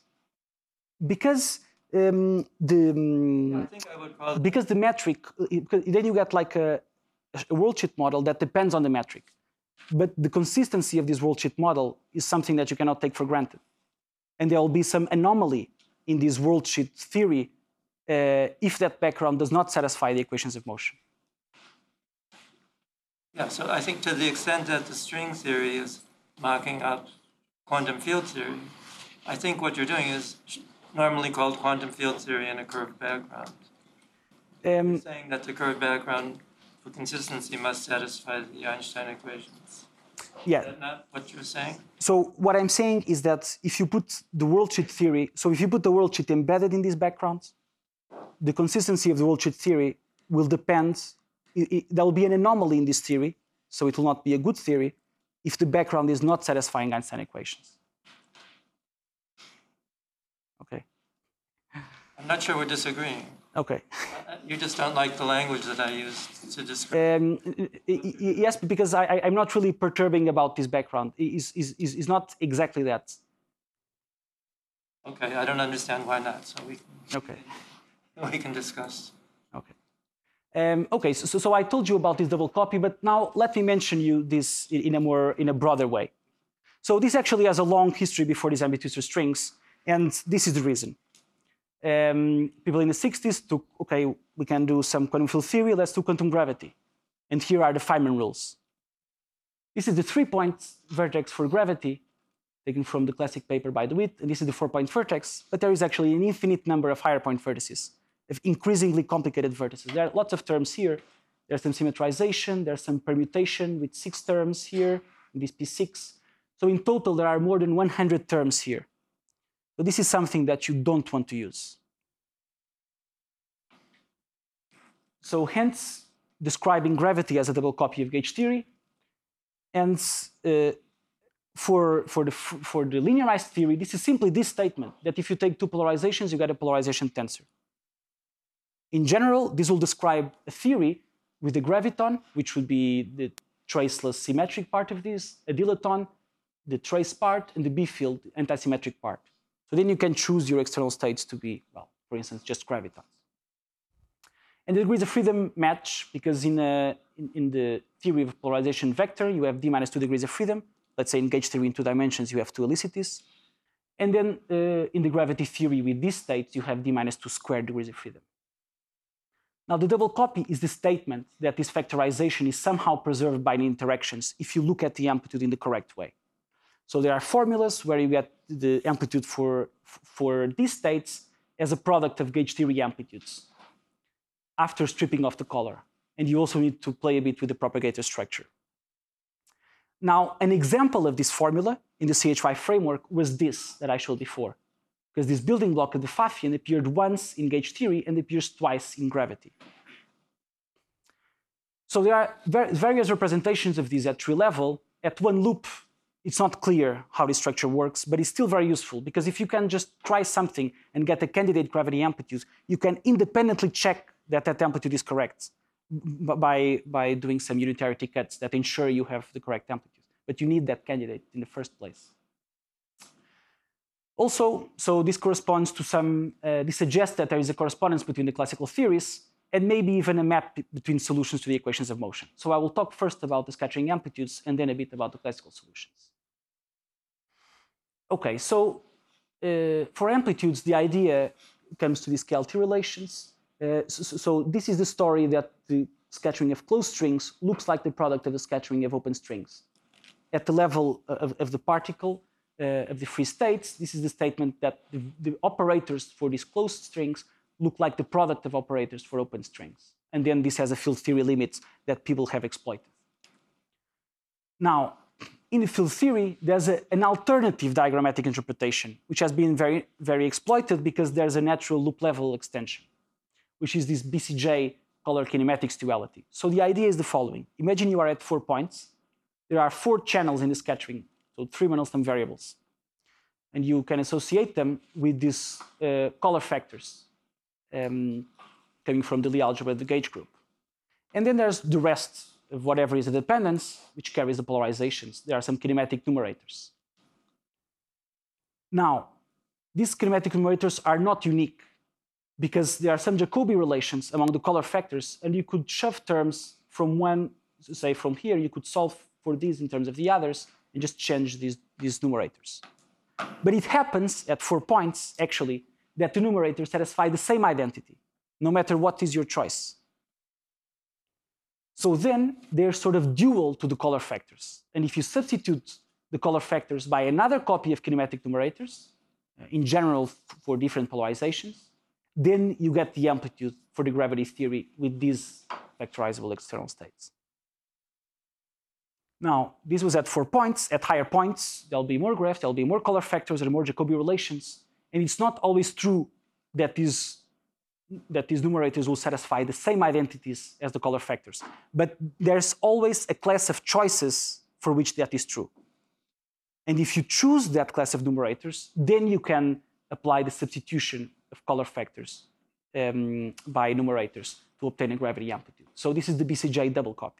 Because um, the um, yeah, I think I would call because the metric, because then you get like a, a worldsheet model that depends on the metric. But the consistency of this worldsheet model is something that you cannot take for granted. And there will be some anomaly in this worldsheet theory uh, if that background does not satisfy the equations of motion. Yeah, so I think to the extent that the string theory is mocking up quantum field theory, I think what you're doing is normally called quantum field theory in a curved background. Um, you're saying that the curved background for consistency must satisfy the Einstein equations. Yeah. Is that not what you're saying? So what I'm saying is that if you put the worldsheet theory, so if you put the worldsheet embedded in these backgrounds, the consistency of the worldsheet theory will depend. It, it, there will be an anomaly in this theory, so it will not be a good theory if the background is not satisfying Einstein equations. Okay. I'm not sure we're disagreeing. Okay. You just don't like the language that I used to describe. Um, yes, because I, I, I'm not really perturbing about this background. It's, it's, it's not exactly that. Okay, I don't understand why not, so we can, okay. we can discuss. Okay. Um, okay, so, so I told you about this double copy, but now let me mention you this in a more, in a broader way. So this actually has a long history before these ambidextrous strings, and this is the reason. Um, people in the sixties took, okay, we can do some quantum field theory, let's do quantum gravity. And here are the Feynman rules. This is the three-point vertex for gravity, taken from the classic paper by DeWitt, and this is the four-point vertex, but there is actually an infinite number of higher point vertices, of increasingly complicated vertices. There are lots of terms here. There's some symmetrization, there's some permutation with six terms here, in this P six. So in total, there are more than one hundred terms here. So this is something that you don't want to use. So hence, describing gravity as a double copy of gauge theory. And uh, for, for, the, for the linearized theory, this is simply this statement, that if you take two polarizations, you get a polarization tensor. In general, this will describe a theory with a graviton, which would be the traceless symmetric part of this, a dilaton, the trace part, and the B field, antisymmetric part. So then you can choose your external states to be, well, for instance, just gravitons. And the degrees of freedom match, because in, a, in, in the theory of polarization vector, you have d minus two degrees of freedom. Let's say in gauge theory in two dimensions, you have two helicities. And then uh, in the gravity theory with these states, you have d minus two squared degrees of freedom. Now, the double copy is the statement that this factorization is somehow preserved by the interactions if you look at the amplitude in the correct way. So there are formulas where you get the amplitude for, for these states as a product of gauge theory amplitudes after stripping off the color. And you also need to play a bit with the propagator structure. Now, an example of this formula in the C H Y framework was this that I showed before, because this building block of the Pfaffian appeared once in gauge theory and appears twice in gravity. So there are various representations of these at tree level. At one loop, it's not clear how this structure works, but it's still very useful, because if you can just try something and get a candidate gravity amplitude, you can independently check that that amplitude is correct by, by doing some unitarity cuts that ensure you have the correct amplitude. But you need that candidate in the first place. Also, so this corresponds to some, uh, this suggests that there is a correspondence between the classical theories and maybe even a map between solutions to the equations of motion. So I will talk first about the scattering amplitudes and then a bit about the classical solutions. Okay, so uh, for amplitudes, the idea comes to these K L T relations. Uh, so, so this is the story that the scattering of closed strings looks like the product of the scattering of open strings. At the level of, of the particle, uh, of the free states, this is the statement that the, the operators for these closed strings look like the product of operators for open strings. And then this has a field theory limit that people have exploited. Now, in the field theory, there's a, an alternative diagrammatic interpretation, which has been very, very exploited because there's a natural loop level extension, which is this B C J color kinematics duality. So the idea is the following. Imagine you are at four points. There are four channels in the scattering, so three Mandelstam variables. And you can associate them with these uh, color factors um, coming from the Lie algebra of the gauge group. And then there's the rest of whatever is the dependence, which carries the polarizations. There are some kinematic numerators. Now, these kinematic numerators are not unique because there are some Jacobi relations among the color factors, and you could shove terms from one, say from here, you could solve for these in terms of the others and just change these, these numerators. But it happens at four points, actually, that the numerators satisfy the same identity, no matter what is your choice. So then they're sort of dual to the color factors. And if you substitute the color factors by another copy of kinematic numerators, uh, in general for different polarizations, then you get the amplitude for the gravity theory with these factorizable external states. Now, this was at four points. At higher points, there'll be more graph, there'll be more color factors and more Jacobi relations. And it's not always true that these, that these numerators will satisfy the same identities as the color factors. But there's always a class of choices for which that is true. And if you choose that class of numerators, then you can apply the substitution of color factors um, by numerators to obtain a gravity amplitude. So this is the B C J double copy.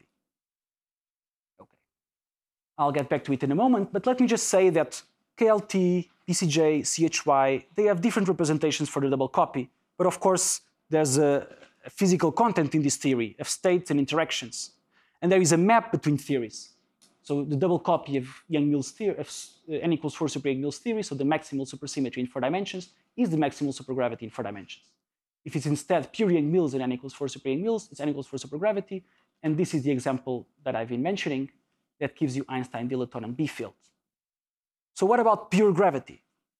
I'll get back to it in a moment, but let me just say that K L T, B C J, C H Y, they have different representations for the double copy, but of course there's a, a physical content in this theory of states and interactions, and there is a map between theories. So the double copy of Yang-Mills theory, of uh, n equals four super Yang-Mills theory, so the maximal supersymmetry in four dimensions is the maximal supergravity in four dimensions. If it's instead pure Yang-Mills and n equals four super Yang-Mills, it's n equals four supergravity, and this is the example that I've been mentioning that gives you Einstein, dilaton, and B field. So what about pure gravity?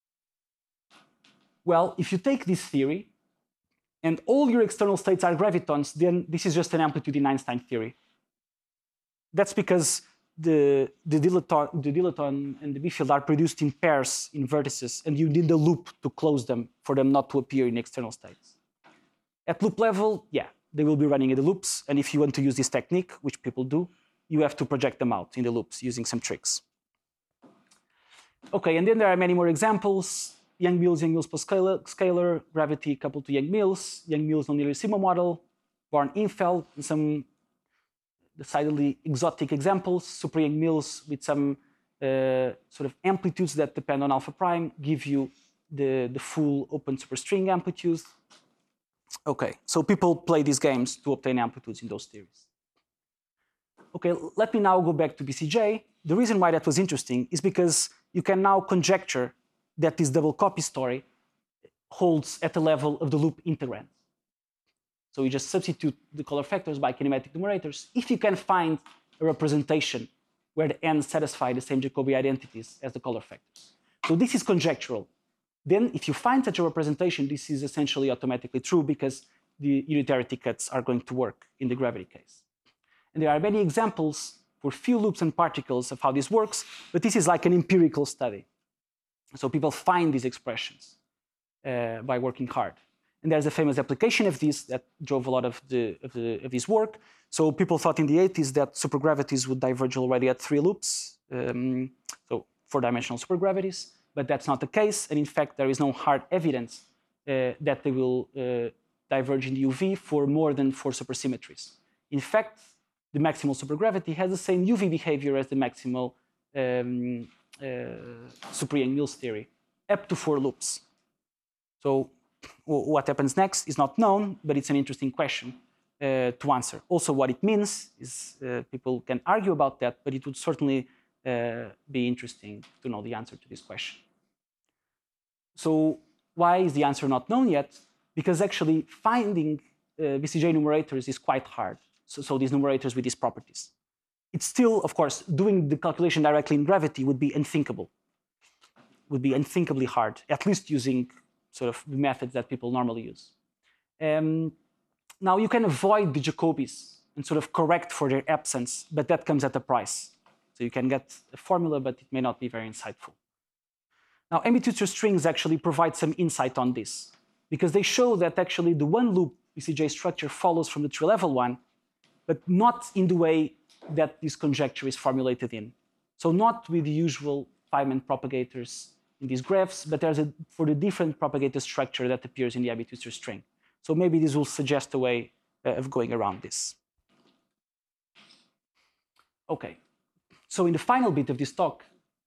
Well, if you take this theory and all your external states are gravitons, then this is just an amplitude in Einstein theory. That's because the, the, dilaton, the dilaton and the B field are produced in pairs in vertices, and you need a loop to close them for them not to appear in external states. At loop level, yeah, they will be running in the loops, and if you want to use this technique, which people do, you have to project them out in the loops using some tricks. Okay, and then there are many more examples. Yang-Mills, Yang-Mills plus scalar, scalar, gravity coupled to Yang-Mills, Yang-Mills non-Nearly-Sigma model, Born-Infeld, and some decidedly exotic examples, super Yang-Mills with some uh, sort of amplitudes that depend on alpha prime, give you the, the full open superstring amplitude. Okay, so people play these games to obtain amplitudes in those theories. Okay, let me now go back to B C J. The reason why that was interesting is because you can now conjecture that this double copy story holds at the level of the loop integrand. So you just substitute the color factors by kinematic numerators. If you can find a representation where the ends satisfy the same Jacobi identities as the color factors. So this is conjectural. Then if you find such a representation, this is essentially automatically true because the unitarity cuts are going to work in the gravity case. And there are many examples for few loops and particles of how this works, but this is like an empirical study. So people find these expressions uh, by working hard. And there's a famous application of this that drove a lot of, the, of, the, of this work. So people thought in the eighties that supergravities would diverge already at three loops, um, so four-dimensional supergravities, but that's not the case. And in fact, there is no hard evidence uh, that they will uh, diverge in the U V for more than four supersymmetries. In fact, the maximal supergravity has the same U V behavior as the maximal um, uh, Super-Yang-Mills theory, up to four loops. So what happens next is not known, but it's an interesting question uh, to answer. Also, what it means is uh, people can argue about that, but it would certainly uh, be interesting to know the answer to this question. So why is the answer not known yet? Because actually finding uh, B C J numerators is quite hard. So, so these numerators with these properties. It's still, of course, doing the calculation directly in gravity would be unthinkable, would be unthinkably hard, at least using sort of the methods that people normally use. Um, now you can avoid the Jacobis and sort of correct for their absence, but that comes at a price. So you can get a formula, but it may not be very insightful. Now ambidextrous strings actually provide some insight on this, because they show that actually the one loop B C J structure follows from the tree level one, but not in the way that this conjecture is formulated in. So not with the usual Feynman propagators in these graphs, but there's a for the different propagator structure that appears in the ambidextrous string. So maybe this will suggest a way uh, of going around this. Okay, so in the final bit of this talk,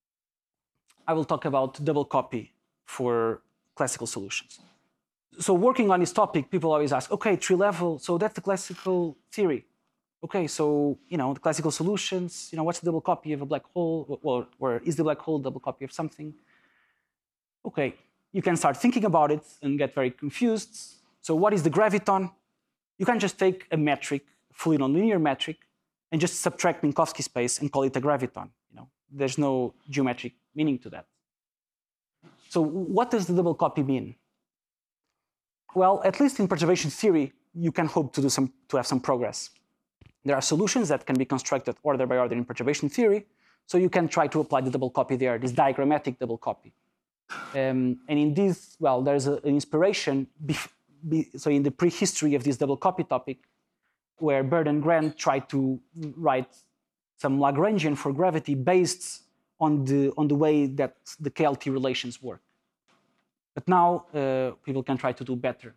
I will talk about double copy for classical solutions. So working on this topic, people always ask, okay, tree level, so that's the classical theory. Okay, so, you know, the classical solutions, you know, what's the double copy of a black hole? Or, or is the black hole a double copy of something? Okay, you can start thinking about it and get very confused. So what is the graviton? You can just take a metric, fully nonlinear metric, and just subtract Minkowski space and call it a graviton. You know, there's no geometric meaning to that. So what does the double copy mean? Well, at least in perturbation theory, you can hope to do some to have some progress. There are solutions that can be constructed order by order in perturbation theory, so you can try to apply the double copy there, this diagrammatic double copy. Um, and in this, well, there's a, an inspiration, be, be, so in the prehistory of this double copy topic, where Bird and Grant tried to write some Lagrangian for gravity based on the, on the way that the K L T relations work. But now uh, people can try to do better.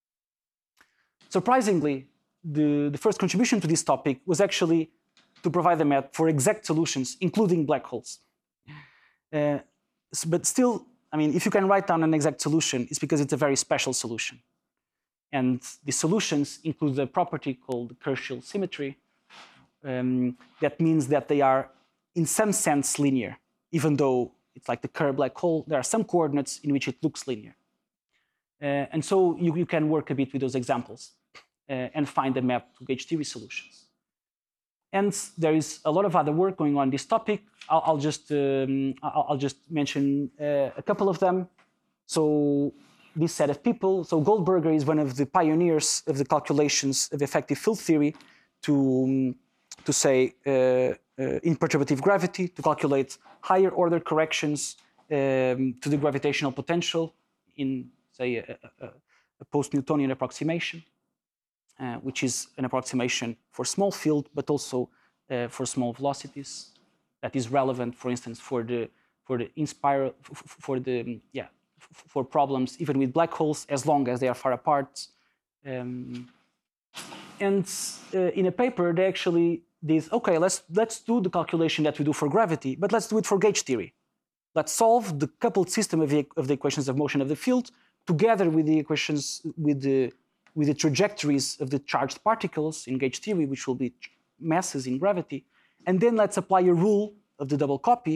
Surprisingly, the, the first contribution to this topic was actually to provide a map for exact solutions, including black holes. Uh, but still, I mean, if you can write down an exact solution, it's because it's a very special solution. And the solutions include a property called Kershel symmetry. Um, that means that they are, in some sense, linear, even though it's like the Kerr black hole. There are some coordinates in which it looks linear. Uh, and so you, you can work a bit with those examples uh, and find a map to gauge theory solutions. And there is a lot of other work going on this topic. I'll, I'll, just, um, I'll, I'll just mention uh, a couple of them. So this set of people, so Goldberger is one of the pioneers of the calculations of effective field theory to, um, to say, uh, Uh, in perturbative gravity, to calculate higher order corrections um, to the gravitational potential in, say, a, a, a post-Newtonian approximation, uh, which is an approximation for small field, but also uh, for small velocities. That is relevant, for instance, for the for the inspire for the yeah for problems even with black holes, as long as they are far apart. Um, and uh, in a paper, they actually This, okay, let's, let's do the calculation that we do for gravity, but let's do it for gauge theory. Let's solve the coupled system of the, of the equations of motion of the field together with the equations, with the, with the trajectories of the charged particles in gauge theory, which will be masses in gravity. And then let's apply a rule of the double copy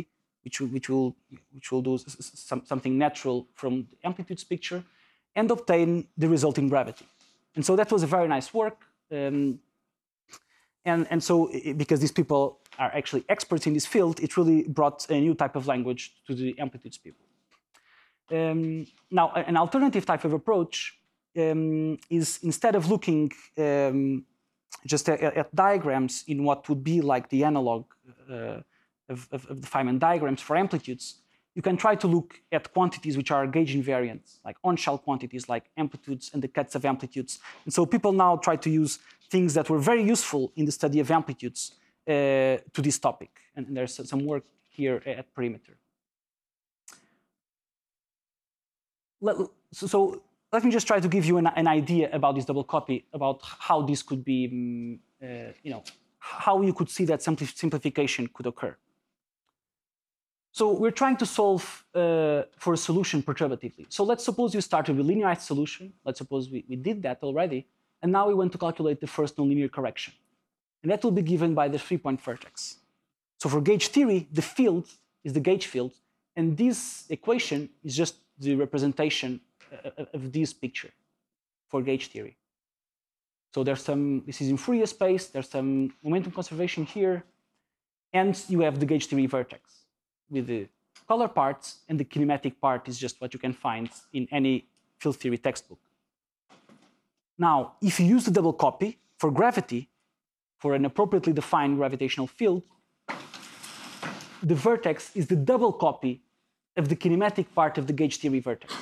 which will, which will, which will do some, something natural from the amplitudes picture, and obtain the resulting gravity. And so that was a very nice work. Um, and, and so it, because these people are actually experts in this field, it really brought a new type of language to the amplitudes people. Um, now, an alternative type of approach um, is instead of looking um, just at, at diagrams in what would be like the analog uh, of, of, of the Feynman diagrams for amplitudes, you can try to look at quantities which are gauge invariant, like on-shell quantities like amplitudes and the cuts of amplitudes. And so people now try to use things that were very useful in the study of amplitudes uh, to this topic. And, and there's some work here at Perimeter. Let, so, so let me just try to give you an, an idea about this double copy, about how this could be, um, uh, you know, how you could see that simpli simplification could occur. So we're trying to solve uh, for a solution perturbatively. So let's suppose you started with a linearized solution. Let's suppose we, we did that already. And now we want to calculate the first nonlinear correction. And that will be given by the three-point vertex. So for gauge theory, the field is the gauge field. And this equation is just the representation uh, of this picture for gauge theory. So there's some, this is in Fourier space. There's some momentum conservation here. And you have the gauge theory vertex with the color parts, and the kinematic part is just what you can find in any field theory textbook. Now, if you use the double copy for gravity, for an appropriately defined gravitational field, the vertex is the double copy of the kinematic part of the gauge theory vertex.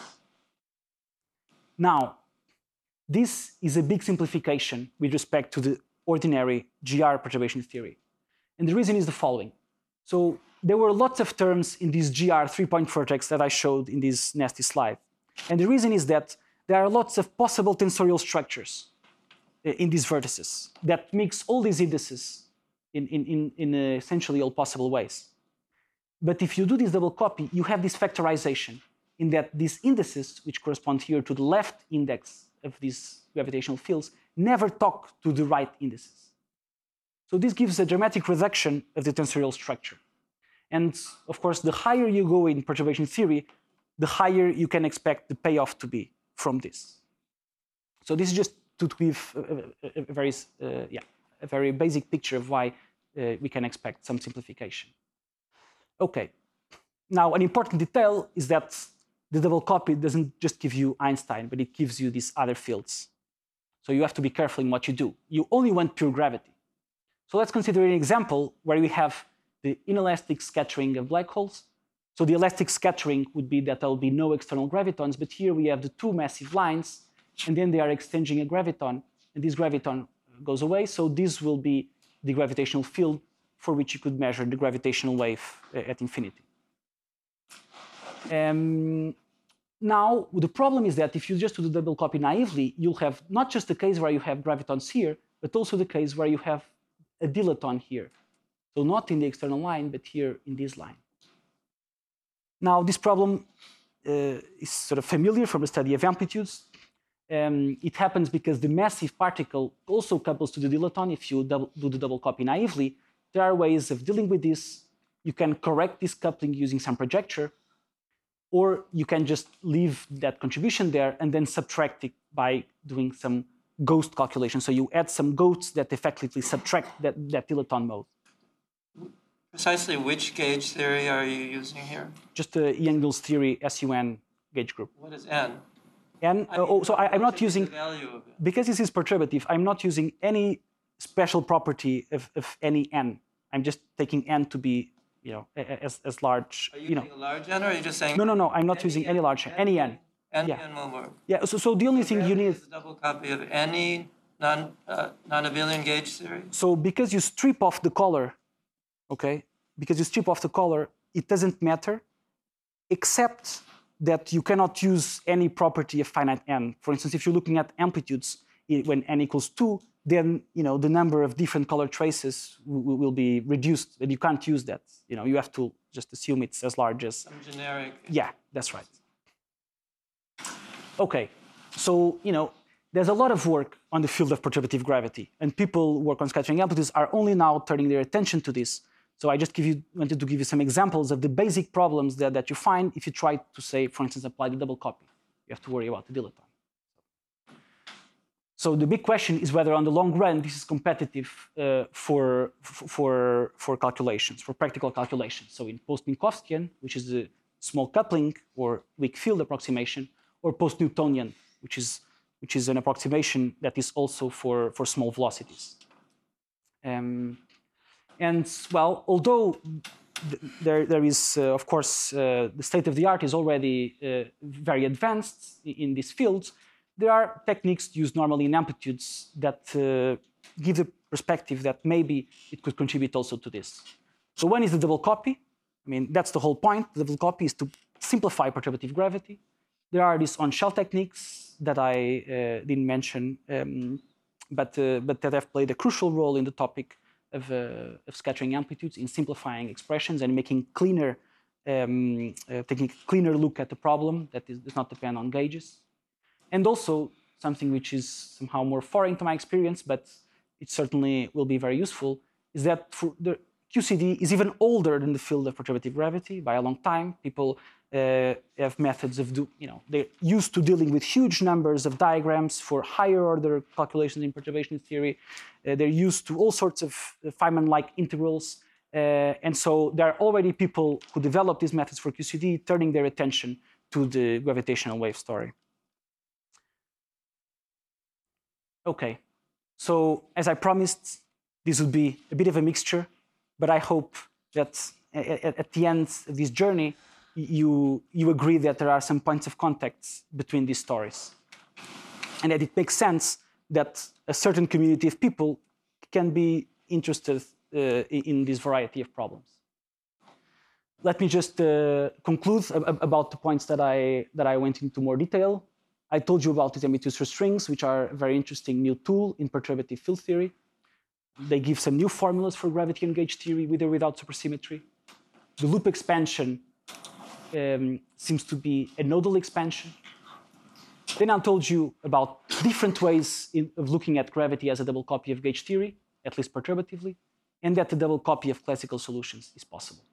Now, this is a big simplification with respect to the ordinary G R perturbation theory. And the reason is the following. So there were lots of terms in this G R three-point vertex that I showed in this nasty slide. And the reason is that there are lots of possible tensorial structures in these vertices that mix all these indices in, in, in, in essentially all possible ways. But if you do this double copy, you have this factorization in that these indices, which correspond here to the left index of these gravitational fields, never talk to the right indices. So this gives a dramatic reduction of the tensorial structure. And of course, the higher you go in perturbation theory, the higher you can expect the payoff to be from this. So this is just to give a, a, a very, uh, yeah, a very basic picture of why uh, we can expect some simplification. Okay. Now, an important detail is that the double copy doesn't just give you Einstein, but it gives you these other fields. So you have to be careful in what you do. You only want pure gravity. So let's consider an example where we have the inelastic scattering of black holes. So the elastic scattering would be that there will be no external gravitons, but here we have the two massive lines, and then they are exchanging a graviton, and this graviton goes away. So this will be the gravitational field for which you could measure the gravitational wave at infinity. Um, now, the problem is that if you just do the double copy naively, you'll have not just the case where you have gravitons here, but also the case where you have a dilaton here. So not in the external line, but here in this line. Now, this problem uh, is sort of familiar from the study of amplitudes. Um, it happens because the massive particle also couples to the dilaton if you double, do the double copy naively. There are ways of dealing with this. You can correct this coupling using some projecture, or you can just leave that contribution there and then subtract it by doing some ghost calculation. So you add some ghosts that effectively subtract that, that dilaton mode. Precisely which gauge theory are you using here? Just the Yang-Mills theory S U N gauge group. What is N? And I mean, oh, so I, I'm not using, the value of it. because this is perturbative, I'm not using any special property of, of any N. I'm just taking N to be, you know, as, as large, Are you, you know. using a large N, or are you just saying? No, no, no, I'm not any using N, any large N, any N. Any Yeah. N will work. Yeah, so, so the only thing you Gravity need, is a double copy of any non, uh, non-abelian gauge theory. so because you strip off the color, okay, because you strip off the color, it doesn't matter, except that you cannot use any property of finite n. For instance, if you're looking at amplitudes when n equals two, then you know the number of different color traces will be reduced, and you can't use that. You know, you have to just assume it's as large as. Some generic. Yeah, that's right. Okay, so you know, there's a lot of work on the field of perturbative gravity, and people who work on scattering amplitudes are only now turning their attention to this. So I just give you, wanted to give you some examples of the basic problems that, that you find if you try to say, for instance, apply the double copy. You have to worry about the dilettante. So the big question is whether on the long run this is competitive uh, for, for, for calculations, for practical calculations. So in post-Minkowskian, which is a small coupling or weak field approximation, or post-Newtonian, which is, which is an approximation that is also for, for small velocities. Um, and well, although th there, there is, uh, of course, uh, the state of the art is already uh, very advanced in these fields, there are techniques used normally in amplitudes that uh, give the perspective that maybe it could contribute also to this. So one is the double copy. I mean, that's the whole point. The double copy is to simplify perturbative gravity. There are these on-shell techniques that I uh, didn't mention, um, but, uh, but that have played a crucial role in the topic of, uh, of scattering amplitudes, in simplifying expressions and making cleaner, um, uh, taking a cleaner look at the problem that is, does not depend on gauges. And also something which is somehow more foreign to my experience, but it certainly will be very useful, is that for the Q C D is even older than the field of perturbative gravity by a long time. People uh, have methods of, do, you know, they're used to dealing with huge numbers of diagrams for higher order calculations in perturbation theory. Uh, they're used to all sorts of Feynman-like integrals. Uh, and so there are already people who develop these methods for Q C D turning their attention to the gravitational wave story. Okay, so as I promised, this would be a bit of a mixture, but I hope that at, at the end of this journey, you, you agree that there are some points of contact between these stories, and that it makes sense that a certain community of people can be interested uh, in this variety of problems. Let me just uh, conclude about the points that I, that I went into more detail. I told you about these ambiguous strings, which are a very interesting new tool in perturbative field theory. They give some new formulas for gravity and gauge theory with or without supersymmetry. The loop expansion um, seems to be a nodal expansion. Then I told you about different ways in, of looking at gravity as a double copy of gauge theory, at least perturbatively, and that the double copy of classical solutions is possible.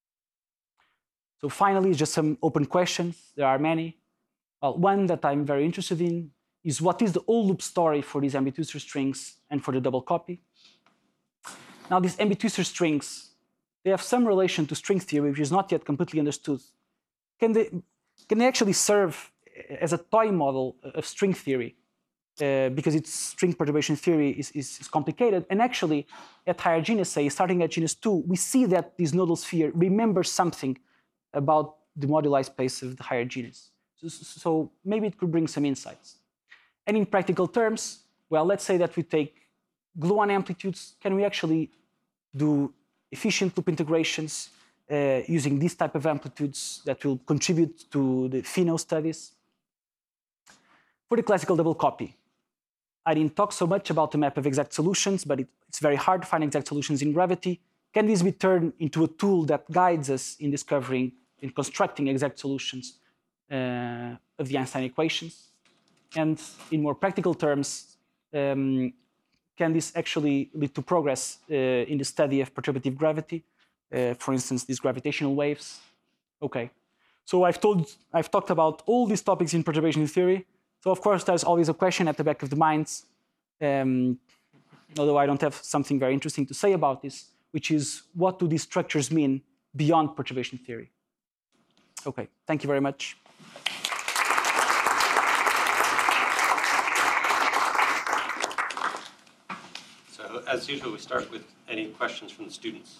So finally, just some open questions. There are many. Well, one that I'm very interested in is what is the whole loop story for these ambidextrous strings and for the double copy. Now, these ambidextrous strings, they have some relation to string theory, which is not yet completely understood. Can they, can they actually serve as a toy model of string theory? Uh, because its string perturbation theory is, is, is complicated. And actually, at higher genus, say, starting at genus two, we see that this nodal sphere remembers something about the moduli space of the higher genus. So, so maybe it could bring some insights. And in practical terms, well, let's say that we take gluon amplitudes. Can we actually do efficient loop integrations uh, using these type of amplitudes that will contribute to the Fino studies? For the classical double copy, I didn't talk so much about the map of exact solutions, but it, it's very hard to find exact solutions in gravity. Can this be turned into a tool that guides us in discovering, in constructing exact solutions uh, of the Einstein equations? And in more practical terms, um, can this actually lead to progress uh, in the study of perturbative gravity? Uh, for instance, these gravitational waves. Okay, so I've told, I've talked about all these topics in perturbation theory. So of course, there's always a question at the back of the minds, um, although I don't have something very interesting to say about this, which is what do these structures mean beyond perturbation theory? Okay, thank you very much. So as usual, we start with any questions from the students.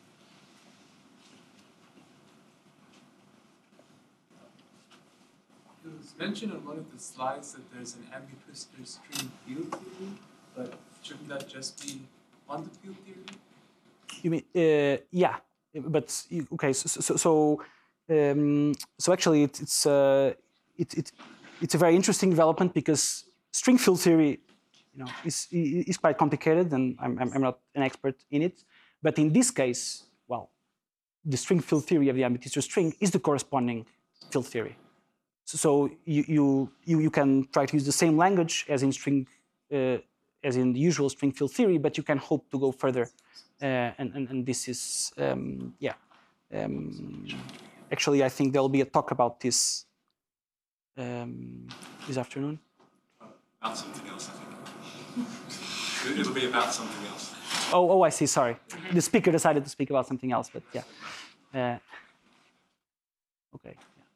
It was mentioned on one of the slides that there's an ambitwistor string field theory, but shouldn't that just be quantum field theory? You mean, uh, yeah, but okay, so so so, um, so actually it, it's uh, it, it it's a very interesting development because string field theory, you know, is is quite complicated, and I'm I'm not an expert in it. But in this case, well, the string field theory of the ambidextrous string is the corresponding field theory. So you, you, you, you can try to use the same language as in string, uh, as in the usual string field theory, but you can hope to go further. Uh, and, and, and this is, um, yeah. Um, actually, I think there'll be a talk about this um, this afternoon. About something else, I think. It'll be about something else. Oh, oh, I see. Sorry, the speaker decided to speak about something else, but yeah. Uh, okay.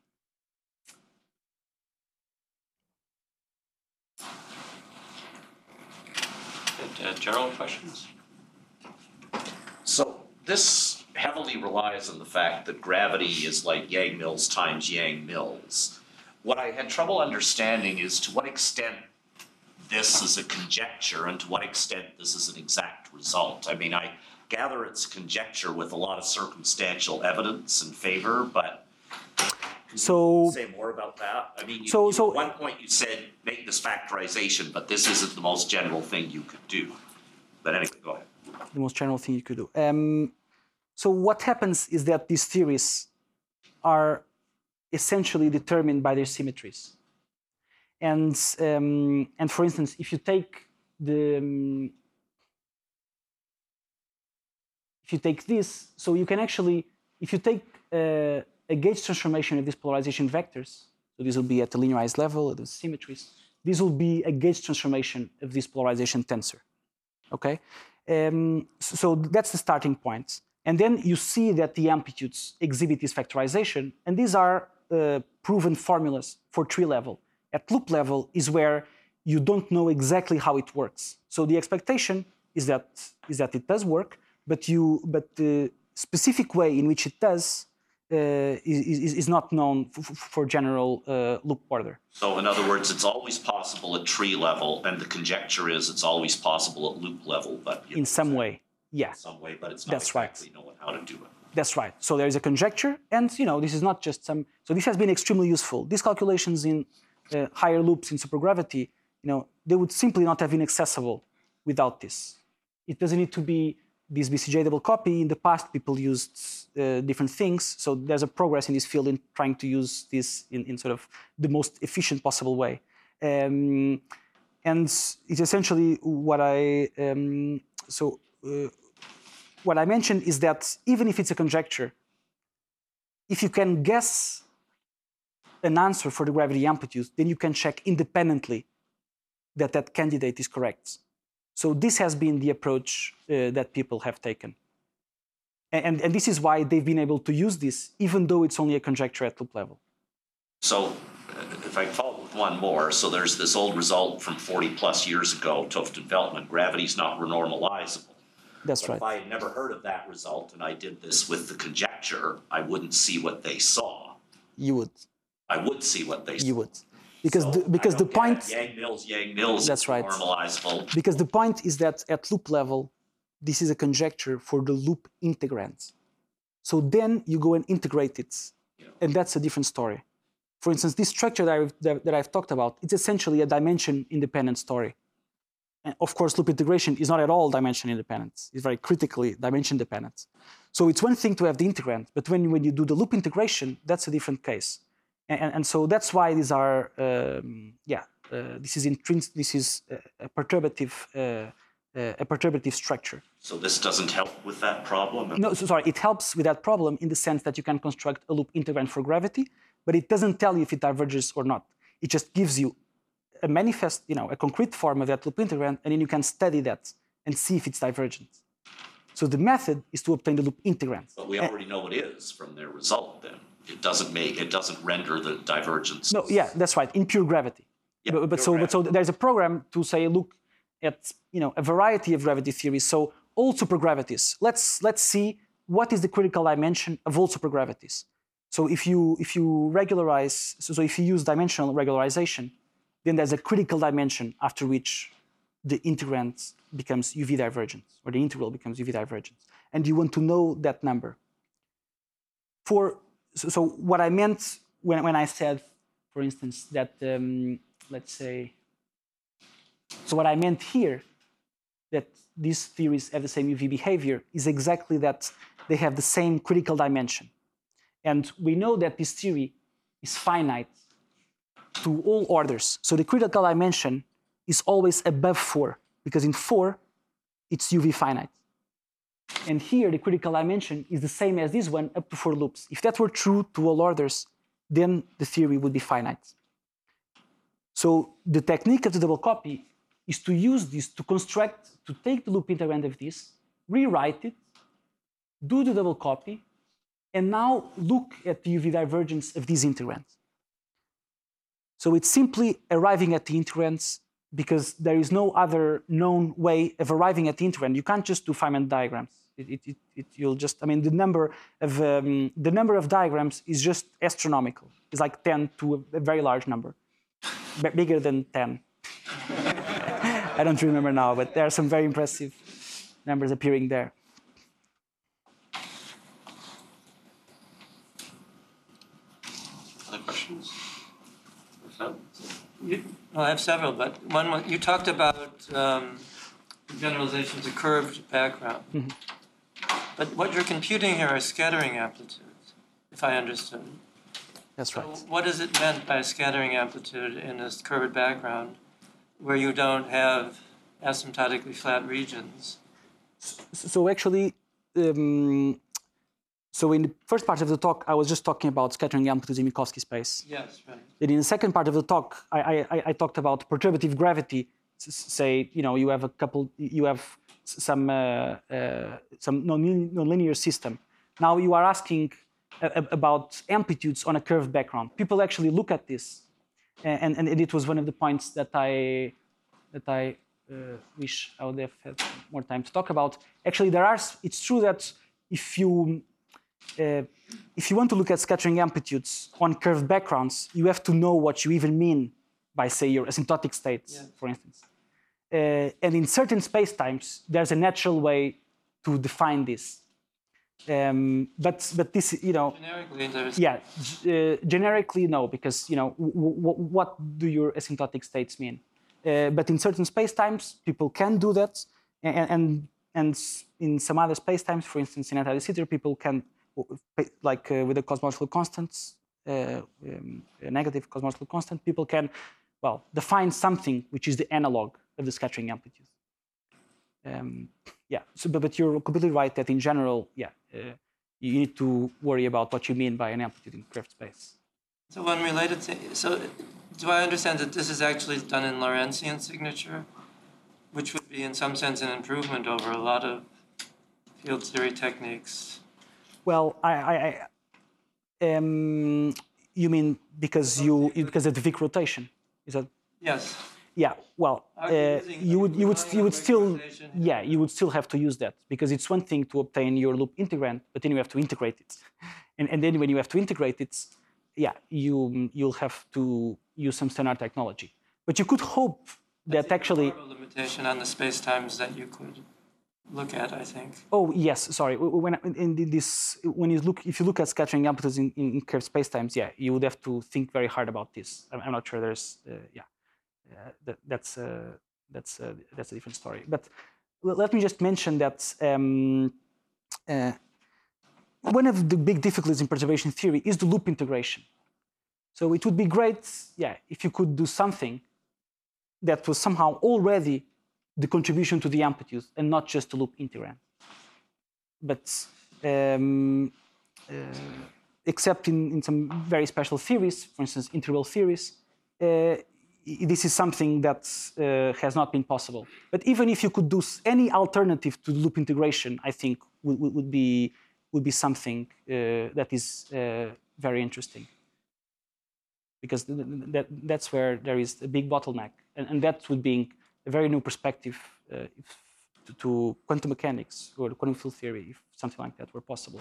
And, uh, general questions? So this heavily relies on the fact that gravity is like Yang Mills times Yang Mills. What I had trouble understanding is to what extent this is a conjecture and to what extent this is an exact result. I mean, I gather it's conjecture with a lot of circumstantial evidence in favor, but can So- you say more about that? I mean, you, So- you- so- at one point you said make this factorization, but this isn't the most general thing you could do. But anyway, go ahead. The most general thing you could do. Um, so what happens is that these theories are essentially determined by their symmetries. And, um, and for instance, if you take the, um, if you take this, so you can actually, if you take uh, a gauge transformation of these polarization vectors, so this will be at the linearized level, the symmetries, this will be a gauge transformation of this polarization tensor, okay? Um, so that's the starting point. And then you see that the amplitudes exhibit this factorization, and these are uh, proven formulas for tree level. At loop level is where you don't know exactly how it works. So the expectation is that is that it does work, but you but the specific way in which it does uh, is, is, is not known f for general uh, loop order. So in other words, it's always possible at tree level, and the conjecture is it's always possible at loop level, but you In know, some way, yeah. in some way, but it's not That's right. exactly knowing how to do it. That's right. So there is a conjecture, and you know this is not just some. So this has been extremely useful. These calculations in uh, higher loops in supergravity, you know, they would simply not have been accessible without this. It doesn't need to be this B C J double copy. In the past, people used uh, different things. So there's a progress in this field in trying to use this in, in sort of the most efficient possible way. Um, and it's essentially what I um, so. Uh, What I mentioned is that even if it's a conjecture, if you can guess an answer for the gravity amplitude, then you can check independently that that candidate is correct. So this has been the approach uh, that people have taken. And, and this is why they've been able to use this, even though it's only a conjecture at loop level. So uh, if I follow with one more, so there's this old result from forty plus years ago, Tofton-Veltman, gravity's not renormalizable. That's But right. if I had never heard of that result and I did this with the conjecture, I wouldn't see what they saw. You would. I would see what they saw. You would. Because So the, because I the don't get point. it. Yang Mills, Yang Mills That's is right. normalizable. Because the point is that at loop level, this is a conjecture for the loop integrand. So then you go and integrate it, Yeah. and that's a different story. For instance, this structure that I've, that, that I've talked about, it's essentially a dimension-independent story. And of course, loop integration is not at all dimension-independent. It's very critically dimension-dependent. So it's one thing to have the integrand, but when, when you do the loop integration, that's a different case. And, and, and so that's why these are, um, yeah, uh, this is intrins- this is a, a perturbative, uh, uh, a perturbative structure. So this doesn't help with that problem? No, so sorry, it helps with that problem in the sense that you can construct a loop integrand for gravity, but it doesn't tell you if it diverges or not. It just gives you a manifest, you know, a concrete form of that loop integrand, and then you can study that and see if it's divergent. So the method is to obtain the loop integrand. But we already know it is from their result then. It doesn't make, it doesn't render the divergence. No, yeah, that's right, in pure gravity. Yeah, but, but pure so, but so gravity. there's a program to say, look at, you know, a variety of gravity theories. So all supergravities. Let's let's see what is the critical dimension of all supergravities. So if you if you regularize, so, so if you use dimensional regularization, then there's a critical dimension after which the integrand becomes U V divergent, or the integral becomes U V divergent. And you want to know that number. For, so, so what I meant when, when I said, for instance, that, um, let's say, so what I meant here, that these theories have the same U V behavior, is exactly that they have the same critical dimension. And we know that this theory is finite to all orders. So the critical dimension is always above four. because in four, it's U V finite. And here, the critical dimension is the same as this one, up to four loops. If that were true to all orders, then the theory would be finite. So the technique of the double copy is to use this to construct, to take the loop integrand of this, rewrite it, do the double copy, and now look at the U V divergence of these integrands. So it's simply arriving at the integrands because there is no other known way of arriving at the integrand. You can't just do Feynman diagrams. It, it, it, it, you'll just, I mean, the number of um, the number of diagrams is just astronomical. It's like ten to a, a very large number, B bigger than ten. I don't remember now, but there are some very impressive numbers appearing there. Other questions? No? You, well, I have several, but one, one you talked about um, generalization to curved background. Mm-hmm. But what you're computing here are scattering amplitudes, if I understood. That's So right. what is it meant by scattering amplitude in this curved background where you don't have asymptotically flat regions? So actually, um, so in the first part of the talk, I was just talking about scattering amplitudes in Minkowski space. Yes, right. Then in the second part of the talk, I, I, I talked about perturbative gravity. S say, you know, you have a couple, you have some uh, uh, some non nonlinear system. Now you are asking uh, about amplitudes on a curved background. People actually look at this, and, and it was one of the points that I that I uh, wish I would have had more time to talk about. Actually, there are. It's true that if you uh, if you want to look at scattering amplitudes on curved backgrounds, you have to know what you even mean by, say, your asymptotic states, yes. for instance. Uh, and in certain spacetimes, there's a natural way to define this. Um, but but this, you know, generically, there's yeah, uh, generically no, because you know, w w what do your asymptotic states mean? Uh, but in certain spacetimes, people can do that, and and, and in some other spacetimes, for instance, in anti-de Sitter, people can, like uh, with the cosmological constants, uh, um, a negative cosmological constant, people can, well, define something which is the analog of the scattering amplitude. Um, yeah, so, but, but you're completely right that in general, yeah, uh, you need to worry about what you mean by an amplitude in curved space. So one related thing, so do I understand that this is actually done in Lorentzian signature, which would be in some sense an improvement over a lot of field theory techniques? Well, I, I, I um, you mean because you because of the Vic rotation? Is that? Yes. Yeah. Well, Are you uh, using- you would you would you would still regularization? yeah you would still have to use that because it's one thing to obtain your loop integrand, but then you have to integrate it, and and then when you have to integrate it, yeah, you you'll have to use some standard technology. But you could hope that actually. More of a limitation on the space-times that you could look at, I think. Oh yes, sorry. When in this, when you look, if you look at scattering amplitudes in, in curved spacetimes, yeah, you would have to think very hard about this. I'm, I'm not sure there's, uh, yeah, uh, that, that's uh, that's uh, that's a different story. But let me just mention that um, uh, one of the big difficulties in perturbation theory is the loop integration. So it would be great, yeah, if you could do something that was somehow already the contribution to the amplitude and not just the loop integrand. But um, uh, except in, in some very special theories, for instance, interval theories, uh, this is something that uh, has not been possible. But even if you could do any alternative to loop integration, I think would, would, be, would be something uh, that is uh, very interesting. Because that, that's where there is a big bottleneck. And, and that would be a very new perspective uh, if, to, to quantum mechanics or quantum field theory, if something like that were possible.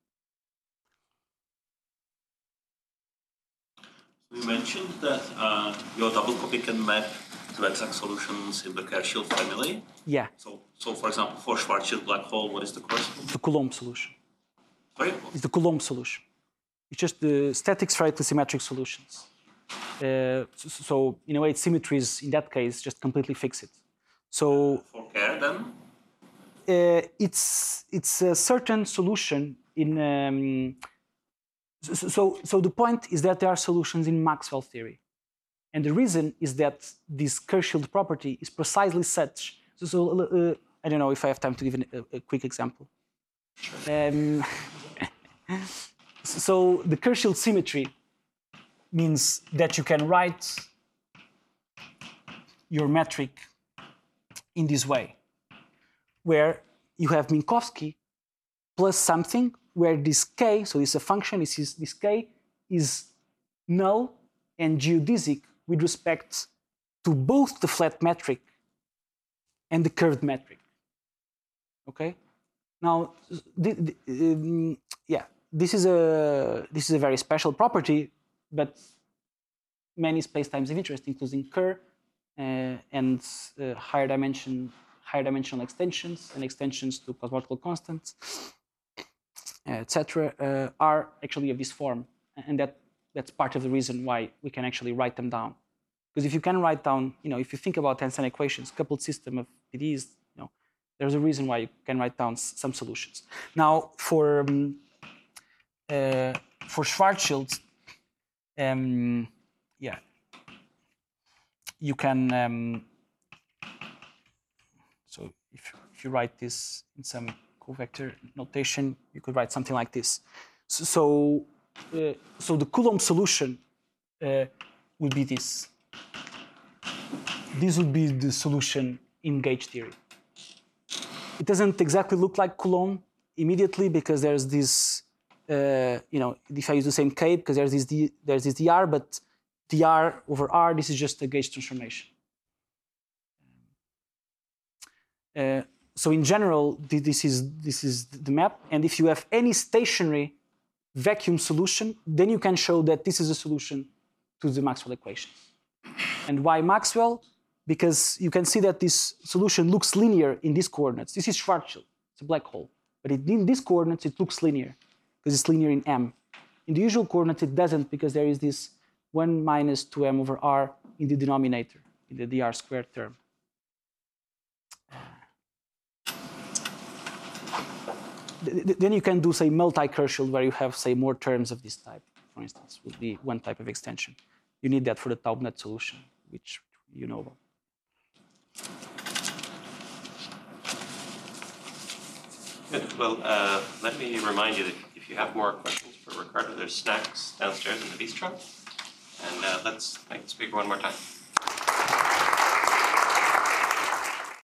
You mentioned that uh, your double copy can map to exact solutions in the Kerr-Shield family. Yeah. So, so for example, for Schwarzschild black hole, what is the corresponding? The Coulomb solution. Sorry? It's the Coulomb solution. It's just the static spherically symmetric solutions. Uh, so, so, in a way, its symmetries, in that case, just completely fix it. So, For Kerr, then? uh, it's, it's a certain solution in... Um, so, so, so the point is that there are solutions in Maxwell theory. And the reason is that this Kerr-Shield property is precisely such So, so uh, I don't know if I have time to give an, a, a quick example. Um, so the Kerr-Schild symmetry means that you can write your metric in this way, where you have Minkowski plus something where this k, so it's a function, this, is, this k is null and geodesic with respect to both the flat metric and the curved metric. Okay? Now, the, the, um, yeah, this is a this is a very special property, but many spacetimes of interest, including Kerr uh, and uh, higher dimension higher dimensional extensions and extensions to cosmological constants, et cetera, uh, are actually of this form, and that that's part of the reason why we can actually write them down. Because if you can write down, you know, if you think about Einstein equations, coupled system of P D Es, you know, there's a reason why you can write down some solutions. Now, for um, uh, for Schwarzschild, um, yeah, you can. Um, so if if you write this in some covector notation, you could write something like this. So so, uh, so the Coulomb solution uh, would be this. This would be the solution in gauge theory. It doesn't exactly look like Coulomb immediately because there's this, uh, you know, if I use the same K, because there's this D, there's this dr, but dr over r, this is just a gauge transformation. Uh, so in general, this is this is the map, and if you have any stationary vacuum solution, then you can show that this is a solution to the Maxwell equation. And why Maxwell? Because you can see that this solution looks linear in these coordinates. This is Schwarzschild, it's a black hole. But it, in these coordinates, it looks linear, because it's linear in M. In the usual coordinates, it doesn't, because there is this one minus two m over r in the denominator, in the dr squared term. Then you can do, say, multi-Kerr-Schild, where you have, say, more terms of this type, for instance, would be one type of extension. You need that for the Taubnet solution, which you know about. Good. Well, uh, let me remind you that if you have more questions for Ricardo, there's snacks downstairs in the bistro. And uh, let's thank the speaker one more time.